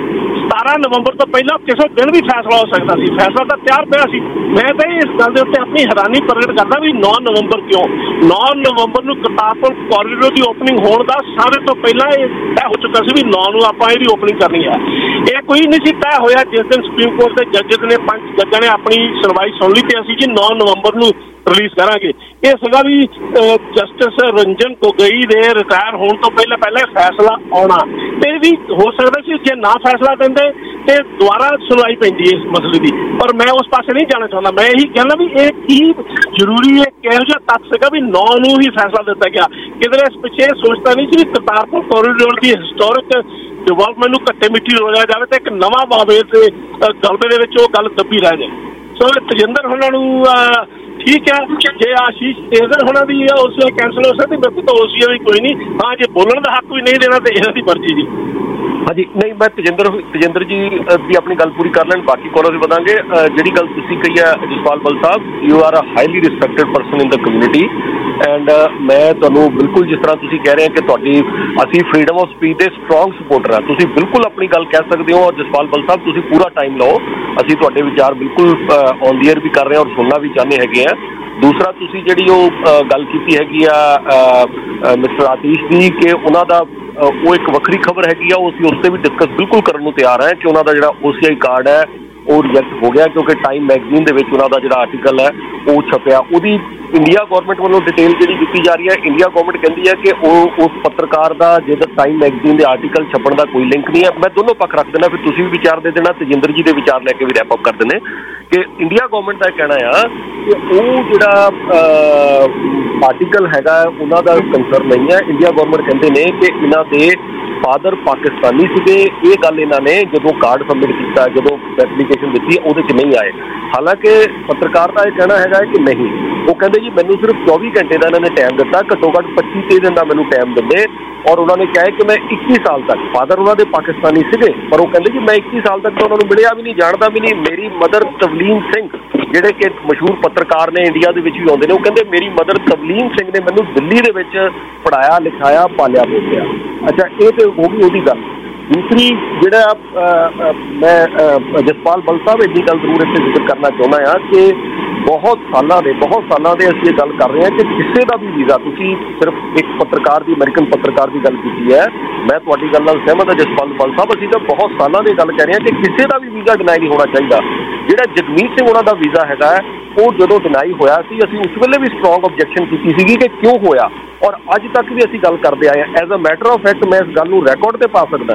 17 ਨਵੰਬਰ ਤੋਂ ਪਹਿਲਾਂ ਕਿਸੇ ਦਿਨ ਵੀ ਫੈਸਲਾ ਹੋ ਸਕਦਾ ਸੀ। ਫੈਸਲਾ ਤਾਂ ਤਿਆਰ ਪਿਆ ਸੀ। ਮੈਂ ਤਾਂ ਇਸ ਗੱਲ ਦੇ ਉੱਤੇ ਆਪਣੀ ਹੈਰਾਨੀ ਪ੍ਰਗਟ ਕਰਦਾ ਵੀ 9 ਨਵੰਬਰ ਕਿਉਂ? 9 ਨਵੰਬਰ ਨੂੰ ਕਰਤਾਰਪੁਰ ਕੋਰੀਡੋਰ ਦੀ ਓਪਨਿੰਗ ਹੋਣ ਦਾ ਸਾਰੇ ਤੋਂ ਪਹਿਲਾਂ ਇਹ ਤੈਅ ਹੋ ਚੁੱਕਾ ਸੀ ਵੀ 9 ਨੂੰ ਆਪਾਂ ਇਹਦੀ ਓਪਨਿੰਗ ਕਰਨੀ ਹੈ। ਇਹ ਕੋਈ ਨਹੀਂ ਸੀ ਤੈਅ ਹੋਇਆ ਜਿਸ ਦਿਨ ਸੁਪਰੀਮ ਕੋਰਟ ਦੇ ਜੱਜਸ ਨੇ 5 ਜੱਜਾਂ ਨੇ ਆਪਣੀ ਸੁਣਵਾਈ ਸੁਣ ਲਈ ਤੇ ਅਸੀਂ ਜੀ 9 ਨਵੰਬਰ ਨੂੰ ਰਿਲੀਜ਼ ਕਰਾਂਗੇ। ਇਹ ਸੀਗਾ ਵੀ ਜਸਟਿਸ ਰੰਜਨ ਗੋਗੋਈ ਦੇ ਰਿਟਾਇਰ ਹੋਣ ਤੋਂ ਪਹਿਲਾਂ ਫੈਸਲਾ ਆਉਣਾ, ਤੇ ਵੀ ਹੋ ਸਕਦਾ ਸੀ ਜੇ ਨਾ ਫੈਸਲਾ ਦਿੰਦੇ ਤੇ ਦੁਬਾਰਾ ਸੁਣਵਾਈ ਪੈਂਦੀ ਇਸ ਮਸਲੇ ਦੀ, ਪਰ ਮੈਂ ਉਸ ਪਾਸੇ ਨਹੀਂ ਜਾਣਾ ਚਾਹੁੰਦਾ। ਮੈਂ ਇਹੀ ਕਹਿੰਦਾ ਵੀ ਇਹ ਕੀ ਜ਼ਰੂਰੀ ਹੈ, ਕਿਹੋ ਜਿਹਾ ਤੱਥ ਸੀਗਾ ਵੀ 9 ਨੂੰ ਹੀ ਫੈਸਲਾ ਦਿੱਤਾ ਗਿਆ। ਕਿਧਰੇ ਇਸ ਪਿੱਛੇ ਸੋਚਦਾ ਨਹੀਂ ਸੀ ਕਰਤਾਰਪੁਰ ਕੋਰੀਡੋਰ ਦੀ ਹਿਸਟੋਰਿਕ ਡਿਵੈਲਪਮੈਂਟ ਨੂੰ ਘੱਟੇ ਮਿੱਟੀ ਰੋਲਿਆ ਜਾਵੇ ਤੇ ਇੱਕ ਨਵਾਂ ਬਾਵੇ ਤੇ ਗਲਬੇ ਦੇ ਵਿੱਚ ਉਹ ਗੱਲ ਦੱਬੀ ਰਹਿ ਜਾਏ। ਸੋ ਤਜਿੰਦਰ ਹੋਣਾ ਨੂੰ ਠੀਕ ਹੈ, ਜੇ ਆਸ਼ੀਸ਼ ਤੇਜ਼ਰ ਹੋਣਾ ਦੀ OCI ਕੈਂਸਲ ਹੋ ਸਕਦੀ, ਮੇਰੇ ਕੋਲ ਤਾਂ OCI ਵੀ ਕੋਈ ਨਹੀਂ। ਹਾਂ, ਜੇ ਬੋਲਣ ਦਾ ਹੱਕ ਵੀ ਨਹੀਂ ਦੇਣਾ ਤੇ ਇਹਨਾਂ ਦੀ ਮਰਜ਼ੀ ਜੀ। ਹਾਂਜੀ, ਨਹੀਂ ਮੈਂ ਤਜਿੰਦਰ ਜੀ ਦੀ ਆਪਣੀ ਗੱਲ ਪੂਰੀ ਕਰ ਲੈਣ, ਬਾਕੀ ਕਾਲਰ ਵੀ ਵਧਾਂਗੇ। ਜਿਹੜੀ ਗੱਲ ਤੁਸੀਂ ਕਹੀ ਹੈ Jaspal Bal Sahib, you are a highly respected person in the community and ਮੈਂ ਤੁਹਾਨੂੰ ਬਿਲਕੁਲ ਜਿਸ ਤਰ੍ਹਾਂ ਤੁਸੀਂ ਕਹਿ ਰਹੇ ਹੋ ਕਿ ਅਸੀਂ ਫਰੀडम ਆਫ ਸਪੀਚ ਦੇ ਸਟਰੋਂਗ ਸਪੋਰਟਰ ਹਾਂ, ਤੁਸੀਂ ਬਿਲਕੁਲ ਆਪਣੀ ਗੱਲ ਕਹਿ ਸਕਦੇ ਹੋ। ਔਰ ਜਸਪਾਲ ਬਲ ਸਾਹਿਬ ਤੁਸੀਂ ਪੂਰਾ ਟਾਈਮ ਲਓ, ਅਸੀਂ ਤੁਹਾਡੇ ਵਿਚਾਰ ਬਿਲਕੁਲ ਔਨ ਦੀ ਏਅਰ ਵੀ ਕਰ ਰਹੇ ਹਾਂ ਔਰ ਸੁਣਨਾ ਵੀ ਚਾਹੁੰਦੇ ਹੈਗੇ ਆ। ਦੂਸਰਾ ਤੁਸੀਂ ਜਿਹੜੀ ਉਹ ਗੱਲ ਕੀਤੀ ਹੈਗੀ ਆ ਮਿਸਟਰ ਆਤੀਸ਼ ਦੀ ਕਿ ਉਹਨਾਂ ਦਾ ਉਹ ਇੱਕ ਵੱਖਰੀ ਖਬਰ ਹੈਗੀ ਆ, ਉਹ ਅਸੀਂ ਉਸ 'ਤੇ ਵੀ ਡਿਸਕਸ ਬਿਲਕੁਲ ਕਰਨ ਨੂੰ ਤਿਆਰ ਹੈ ਕਿ ਉਹਨਾਂ ਦਾ ਜਿਹੜਾ OCI ਕਾਰਡ ਹੈ ਉਹ ਰਿਜੈਕਟ ਹੋ ਗਿਆ ਕਿਉਂਕਿ ਟਾਈਮ ਮੈਗਜ਼ੀਨ ਦੇ ਵਿੱਚ ਉਹਨਾਂ ਦਾ ਜਿਹੜਾ ਆਰਟੀਕਲ ਹੈ ਉਹ ਛਪਿਆ। ਉਹਦੀ ਇੰਡੀਆ ਗੌਰਮੈਂਟ ਵੱਲੋਂ ਡਿਟੇਲ ਜਿਹੜੀ ਦਿੱਤੀ ਜਾ ਰਹੀ ਹੈ, ਇੰਡੀਆ ਗੌਰਮੈਂਟ ਕਹਿੰਦੀ ਹੈ ਕਿ ਉਹ ਉਸ ਪੱਤਰਕਾਰ ਦਾ ਜਿਹੜਾ ਟਾਈਮ ਮੈਗਜ਼ੀਨ ਦੇ ਆਰਟੀਕਲ ਛਪਣ ਦਾ ਕੋਈ ਲਿੰਕ ਨਹੀਂ ਹੈ। ਮੈਂ ਦੋਨੋਂ ਪੱਖ ਰੱਖ ਦੇਣਾ, ਫਿਰ ਤੁਸੀਂ ਵੀ ਵਿਚਾਰ ਦੇ ਦੇਣਾ, ਤਜਿੰਦਰ ਜੀ ਦੇ ਵਿਚਾਰ ਲੈ ਕੇ ਵੀ ਰੈਪ ਅਪ ਕਰ ਦਿੰਦੇ ਕਿ ਇੰਡੀਆ ਗੌਰਮੈਂਟ ਦਾ ਕਹਿਣਾ ਆ ਕਿ ਉਹ ਜਿਹੜਾ ਆਰਟੀਕਲ ਹੈਗਾ ਉਹਨਾਂ ਦਾ ਕੰਸਰਨ ਨਹੀਂ ਹੈ। ਇੰਡੀਆ ਗੌਰਮੈਂਟ ਕਹਿੰਦੇ ਨੇ ਕਿ ਇਹਨਾਂ ਦੇ ਫਾਦਰ ਪਾਕਿਸਤਾਨੀ ਸੀਗੇ। ਇਹ ਗੱਲ ਇਹਨਾਂ ਨੇ ਜਦੋਂ ਕਾਰਡ ਸਬਮਿਟ ਕੀਤਾ, ਜਦੋਂ ਐਪਲੀਕੇਸ਼ਨ ਦਿੱਤੀ, ਉਹਦੇ 'ਚ ਨਹੀਂ ਆਏ। ਹਾਲਾਂਕਿ ਪੱਤਰਕਾਰ ਦਾ ਇਹ ਕਹਿਣਾ ਹੈਗਾ ਕਿ ਨਹੀਂ, ਉਹ ਕਹਿੰਦੇ ਜੀ ਮੈਨੂੰ ਸਿਰਫ 24 ਘੰਟੇ ਦਾ ਇਹਨਾਂ ਨੇ ਟਾਈਮ ਦਿੱਤਾ, ਘੱਟੋ ਘੱਟ 25-30 ਦਿਨ ਦਾ ਮੈਨੂੰ ਟਾਈਮ ਦਿੰਦੇ। ਔਰ ਉਹਨਾਂ ਨੇ ਕਿਹਾ ਕਿ ਮੈਂ 21 ਸਾਲ ਤੱਕ, ਫਾਦਰ ਉਹਨਾਂ ਦੇ ਪਾਕਿਸਤਾਨੀ ਸੀਗੇ ਪਰ ਉਹ ਕਹਿੰਦੇ ਜੀ ਮੈਂ 21 ਸਾਲ ਤੱਕ ਤਾਂ ਉਹਨਾਂ ਨੂੰ ਮਿਲਿਆ ਵੀ ਨਹੀਂ, ਜਾਣਦਾ ਵੀ ਨਹੀਂ। ਮੇਰੀ ਮਦਰ ਤਵਲੀਨ ਸਿੰਘ ਜਿਹੜੇ ਕਿ ਮਸ਼ਹੂਰ ਪੱਤਰਕਾਰ ਨੇ, ਇੰਡੀਆ ਦੇ ਵਿੱਚ ਵੀ ਆਉਂਦੇ ਨੇ, ਉਹ ਕਹਿੰਦੇ ਮੇਰੀ ਮਦਰ ਤਵਲੀਨ ਸਿੰਘ ਨੇ ਮੈਨੂੰ ਦਿੱਲੀ ਦੇ ਵਿੱਚ ਪੜ੍ਹਾਇਆ, ਲਿਖਾਇਆ, ਪਾਲਿਆ ਪੋਸਿਆ। ਅੱਛਾ, ਇਹ ਤੇ ਹੋ ਗਈ ਉਹਦੀ ਗੱਲ। ਦੂਸਰੀ ਜਿਹੜਾ ਮੈਂ ਜਸਪਾਲ ਬਲ ਸਾਹਿਬ ਇੰਨੀ ਗੱਲ ਜ਼ਰੂਰ ਇੱਥੇ ਜ਼ਿਕਰ ਕਰਨਾ ਚਾਹੁੰਦਾ ਹਾਂ ਕਿ ਬਹੁਤ ਸਾਲਾਂ ਦੇ ਅਸੀਂ ਇਹ ਗੱਲ ਕਰ ਰਹੇ ਹਾਂ ਕਿ ਕਿਸੇ ਦਾ ਵੀ ਵੀਜ਼ਾ, ਤੁਸੀਂ ਸਿਰਫ ਇੱਕ ਪੱਤਰਕਾਰ ਦੀ, ਅਮਰੀਕਨ ਪੱਤਰਕਾਰ ਦੀ ਗੱਲ ਕੀਤੀ ਹੈ, ਮੈਂ ਤੁਹਾਡੀ ਗੱਲ ਨਾਲ ਸਹਿਮਤ ਹਾਂ ਜਸਪਾਲ ਬਲ ਸਾਹਿਬ। ਅਸੀਂ ਤਾਂ ਬਹੁਤ ਸਾਲਾਂ ਦੀ ਗੱਲ ਕਹਿ ਰਹੇ ਹਾਂ ਕਿ ਕਿਸੇ ਦਾ ਵੀ ਵੀਜ਼ਾ ਡਿਨਾਈ ਨਹੀਂ ਹੋਣਾ ਚਾਹੀਦਾ। ਜਿਹੜਾ ਜਗਮੀਤ ਸਿੰਘ ਉਹਨਾਂ ਦਾ ਵੀਜ਼ਾ ਹੈਗਾ ਉਹ ਜਦੋਂ ਡਿਨਾਈ ਹੋਇਆ ਸੀ, ਅਸੀਂ ਉਸ ਵੇਲੇ ਵੀ ਸਟਰੋਂਗ ਆਬਜੈਕਸ਼ਨ ਕੀਤੀ ਸੀਗੀ ਕਿ ਕਿਉਂ ਹੋਇਆ, ਔਰ ਅੱਜ ਤੱਕ ਵੀ ਅਸੀਂ ਗੱਲ ਕਰਦੇ ਆਏ ਹਾਂ। As a matter of fact ਮੈਂ ਇਸ ਗੱਲ ਨੂੰ ਰਿਕਾਰਡ ਤੇ ਪਾ ਸਕਦਾ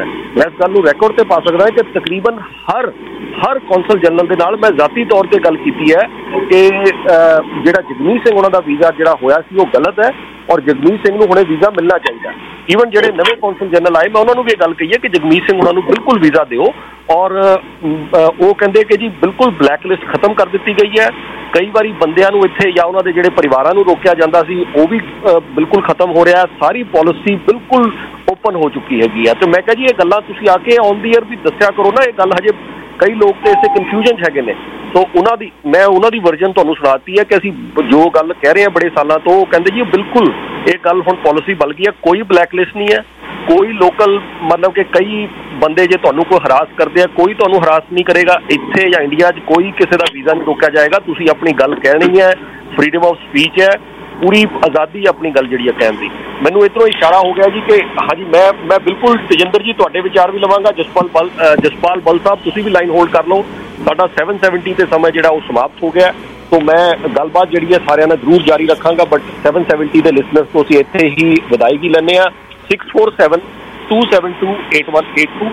ਕਿ ਤਕਰੀਬਨ ਹਰ ਕੌਂਸਲ ਜਨਰਲ ਦੇ ਨਾਲ ਮੈਂ ਜ਼ਾਤੀ ਤੌਰ ਤੇ ਗੱਲ ਕੀਤੀ ਹੈ ਕਿ ਜਿਹੜਾ ਜਗਮੀਤ ਸਿੰਘ ਉਹਨਾਂ ਦਾ ਵੀਜ਼ਾ ਜਿਹੜਾ ਹੋਇਆ ਸੀ ਉਹ ਗਲਤ ਹੈ ਔਰ ਜਗਮੀਤ ਸਿੰਘ ਨੂੰ ਹੁਣੇ ਵੀਜ਼ਾ ਮਿਲਣਾ ਚਾਹੀਦਾ। ਈਵਨ ਜਿਹੜੇ ਨਵੇਂ ਕੌਂਸਲ ਜਨਰਲ ਆਏ, ਮੈਂ ਉਹਨਾਂ ਨੂੰ ਵੀ ਇਹ ਗੱਲ ਕਹੀ ਹੈ ਕਿ ਜਗਮੀਤ ਸਿੰਘ ਉਹਨਾਂ ਨੂੰ ਬਿਲਕੁਲ ਵੀਜ਼ਾ ਦਿਓ। ਔਰ ਉਹ ਕਹਿੰਦੇ ਕਿ ਜੀ ਬਿਲਕੁਲ ਬਲੈਕ ਲਿਸਟ ਖਤਮ ਕਰ ਦਿੱਤੀ ਗਈ ਹੈ। ਕਈ ਵਾਰੀ ਬੰਦਿਆਂ ਨੂੰ ਇੱਥੇ ਜਾਂ ਉਹਨਾਂ ਦੇ ਜਿਹੜੇ ਪਰਿਵਾਰਾਂ ਨੂੰ ਰੋਕਿਆ ਜਾਂਦਾ ਸੀ ਉਹ ਵੀ ਬਿਲਕੁਲ ਖਤਮ ਹੋ ਰਿਹਾ। ਸਾਰੀ ਪਾਲਿਸੀ ਬਿਲਕੁਲ ਓਪਨ ਹੋ ਚੁੱਕੀ ਹੈਗੀ ਹੈ। ਤੇ ਮੈਂ ਕਿਹਾ ਜੀ ਇਹ ਗੱਲਾਂ ਤੁਸੀਂ ਆ ਕੇ ਔਨ ਦੀ ਏਅਰ ਵੀ ਦੱਸਿਆ ਕਰੋ ਨਾ। ਇਹ ਗੱਲ ਹਜੇ ਕਈ ਲੋਕ ਤੇ ਇਸੇ ਕਨਫਿਊਜ਼ਨ 'ਚ ਹੈਗੇ ਨੇ। ਸੋ ਉਹਨਾਂ ਦੀ ਵਰਜਨ ਤੁਹਾਨੂੰ ਸੁਣਾਤੀ ਹੈ ਕਿ ਅਸੀਂ ਜੋ ਗੱਲ ਕਹਿ ਰਹੇ ਹਾਂ ਬੜੇ ਸਾਲਾਂ ਤੋਂ, ਉਹ ਕਹਿੰਦੇ ਜੀ ਬਿਲਕੁਲ ਇਹ ਗੱਲ ਹੁਣ ਪਾਲਿਸੀ ਬਣ ਗਈ ਹੈ, ਕੋਈ ਬਲੈਕ ਲਿਸਟ ਨਹੀਂ ਹੈ, ਕੋਈ ਲੋਕਲ ਮਤਲਬ ਕਿ ਕਈ ਬੰਦੇ ਜੇ ਤੁਹਾਨੂੰ ਕੋਈ ਹਰਾਸ ਕਰਦੇ ਆ, ਕੋਈ ਤੁਹਾਨੂੰ ਹਰਾਸ ਨਹੀਂ ਕਰੇਗਾ। ਇੱਥੇ ਜਾਂ ਇੰਡੀਆ 'ਚ ਕੋਈ ਕਿਸੇ ਦਾ ਵੀਜ਼ਾ ਨਹੀਂ ਰੋਕਿਆ ਜਾਏਗਾ। ਤੁਸੀਂ ਆਪਣੀ ਗੱਲ ਕਹਿਣੀ ਹੈ, ਫਰੀडम ਆਫ ਸਪੀਚ ਹੈ, ਪੂਰੀ ਆਜ਼ਾਦੀ ਆਪਣੀ ਗੱਲ ਜਿਹੜੀ ਹੈ ਕਹਿਣ ਦੀ। ਮੈਨੂੰ ਇੱਧਰੋਂ ਇਸ਼ਾਰਾ ਹੋ ਗਿਆ ਜੀ ਕਿ ਹਾਂਜੀ ਮੈਂ ਬਿਲਕੁਲ ਤਜਿੰਦਰ ਜੀ ਤੁਹਾਡੇ ਵਿਚਾਰ ਵੀ ਲਵਾਂਗਾ। ਜਸਪਾਲ ਬਲ ਸਾਹਿਬ ਤੁਸੀਂ ਵੀ ਲਾਈਨ ਹੋਲਡ ਕਰ ਲਓ। ਸਾਡਾ 7:70 ਤੇ ਸਮਾਂ ਜਿਹੜਾ ਉਹ ਸਮਾਪਤ ਹੋ ਗਿਆ, तो मैं गलबात जी है सारे जरूर जारी रखांगा। बट 770 के लिसनर्स को असीं इत्थे ही विदायगी लैंदे आ। 647-272-8182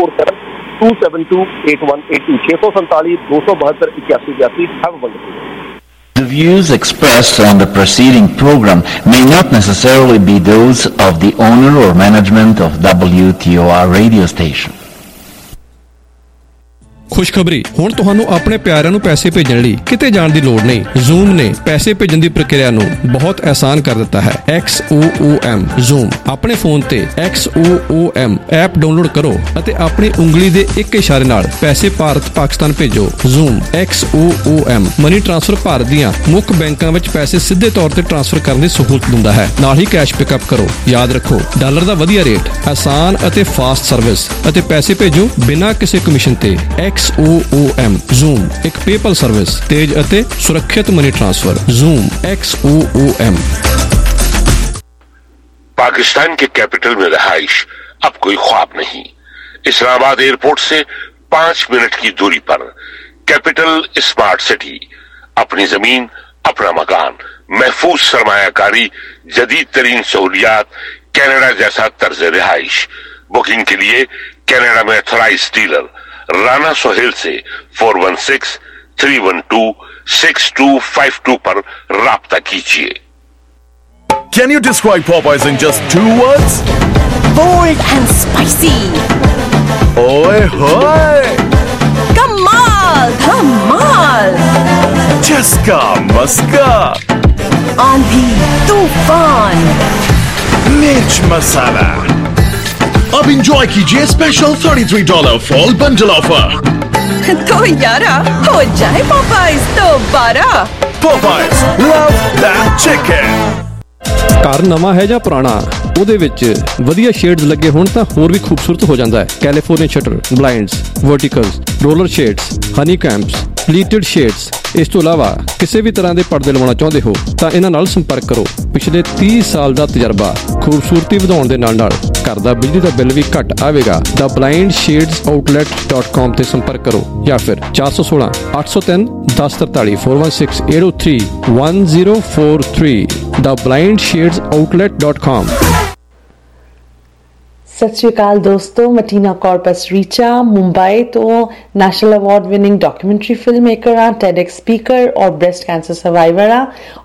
647-272-8182 647-272-8182। Have a wonderful day. The views expressed on the preceding program may not necessarily be those of the owner or management of WTOR radio station. ਖੁਸ਼ਖਬਰੀ, ਹੁਣ ਤੁਹਾਨੂੰ ਆਪਣੇ ਪਿਆਰਿਆਂ ਨੂੰ ਪੈਸੇ ਭੇਜਣ ਲਈ ਕਿਤੇ ਜਾਣ ਦੀ ਲੋੜ ਨਹੀਂ। Zoom ਨੇ ਪੈਸੇ ਭੇਜਣ ਦੀ ਪ੍ਰਕਿਰਿਆ ਨੂੰ ਬਹੁਤ ਆਸਾਨ ਕਰ ਦਿੱਤਾ ਹੈ। XOOM Zoom ਆਪਣੇ ਫੋਨ ਤੇ XOOM ਐਪ ਡਾਊਨਲੋਡ ਕਰੋ ਅਤੇ ਆਪਣੀ ਉਂਗਲੀ ਦੇ ਇੱਕ ਇਸ਼ਾਰੇ ਨਾਲ ਪੈਸੇ ਭਾਰਤ ਪਾਕਿਸਤਾਨ ਭੇਜੋ। Zoom XOOM money transfer Bharat ਦੀਆਂ ਮੁੱਖ ਬੈਂਕਾਂ ਵਿੱਚ ਪੈਸੇ ਸਿੱਧੇ ਤੌਰ ਤੇ ਟ੍ਰਾਂਸਫਰ ਕਰਨ ਦੀ ਸਹੂਲਤ ਦਿੰਦਾ ਹੈ। ਨਾਲ ਹੀ ਕੈਸ਼ ਪਿਕਅਪ ਕਰੋ। ਯਾਦ ਰੱਖੋ, ਡਾਲਰ ਦਾ ਵਧੀਆ ਰੇਟ, ਆਸਾਨ ਅਤੇ ਫਾਸਟ ਸਰਵਿਸ ਅਤੇ ਪੈਸੇ ਭੇਜੋ ਬਿਨਾਂ ਕਿਸੇ ਕਮਿਸ਼ਨ ਤੇ। XOOM Zoom ਇੱਕ PayPal ਸਰਵਿਸ, ਤੇਜ਼ ਅਤੇ ਸੁਰੱਖਿਅਤ money transfer. Zoom XOOM। Pakistan के कैपिटल में रहाइश अब कोई ख्वाब नहीं। इस्लामाबाद एयरपोर्ट से 5 मिनट की दूरी पर कैपिटल स्मार्ट सिटी, अपनी जमीन, अपना मकान, महफूज सरमायाकारी, जदीद तरीन सहूलियात, कनाडा जैसा तर्ज रिहाइश। बुकिंग के लिए कनाडा में ऑथराइज्ड डीलर राना सोहेल से 416-312-6252 पर राब्ता कीजिए। Can you describe Popeyes in just 2 words? Bold and spicy. Oy hoy! Kamal Dhamal. Chaska Maska. Aandhi Tufan. Mirch Masala. अब enjoy कीजिए स्पेशल $33 फॉल बंडल ऑफर। तो यारा हो जाए Popeyes दोबारा। Popeyes, love that chicken। ਘਰ ਨਵਾਂ ਹੈ ਜਾਂ ਪੁਰਾਣਾ, ਉਹਦੇ ਵਿੱਚ ਵਧੀਆ ਸ਼ੇਡਸ ਲੱਗੇ ਹੋਣ ਤਾਂ ਹੋਰ ਵੀ ਖੂਬਸੂਰਤ ਹੋ ਜਾਂਦਾ ਹੈ। California shutter, blinds, verticals, roller shades, honeycombs, pleated shades. ਇਸ ਤੋਂ ਇਲਾਵਾ ਕਿਸੇ ਵੀ ਤਰ੍ਹਾਂ ਦੇ ਪਰਦੇ ਲਵਾਉਣਾ ਚਾਹੁੰਦੇ ਹੋ ਤਾਂ ਇਹਨਾਂ ਨਾਲ ਸੰਪਰਕ ਕਰੋ। ਪਿਛਲੇ 30 ਸਾਲ ਦਾ ਤਜਰਬਾ, ਖੂਬਸੂਰਤੀ ਵਧਾਉਣ ਦੇ ਨਾਲ ਨਾਲ ਘਰ ਦਾ ਬਿਜਲੀ ਦਾ ਬਿੱਲ ਵੀ ਘੱਟ ਆਵੇਗਾ। ਦਾ blindshadesOutlet.com ਤੇ ਸੰਪਰਕ ਕਰੋ ਜਾਂ ਫਿਰ 416 803 1043 416-803-1043 theblindshadesOutlet.com। सत श्री अकाल दोस्तों, मटीना कॉर्पस रीचा मुंबई तो national award winning documentary filmmaker हाँ, TEDx स्पीकर और ब्रेस्ट कैंसर सर्वाइवर हाँ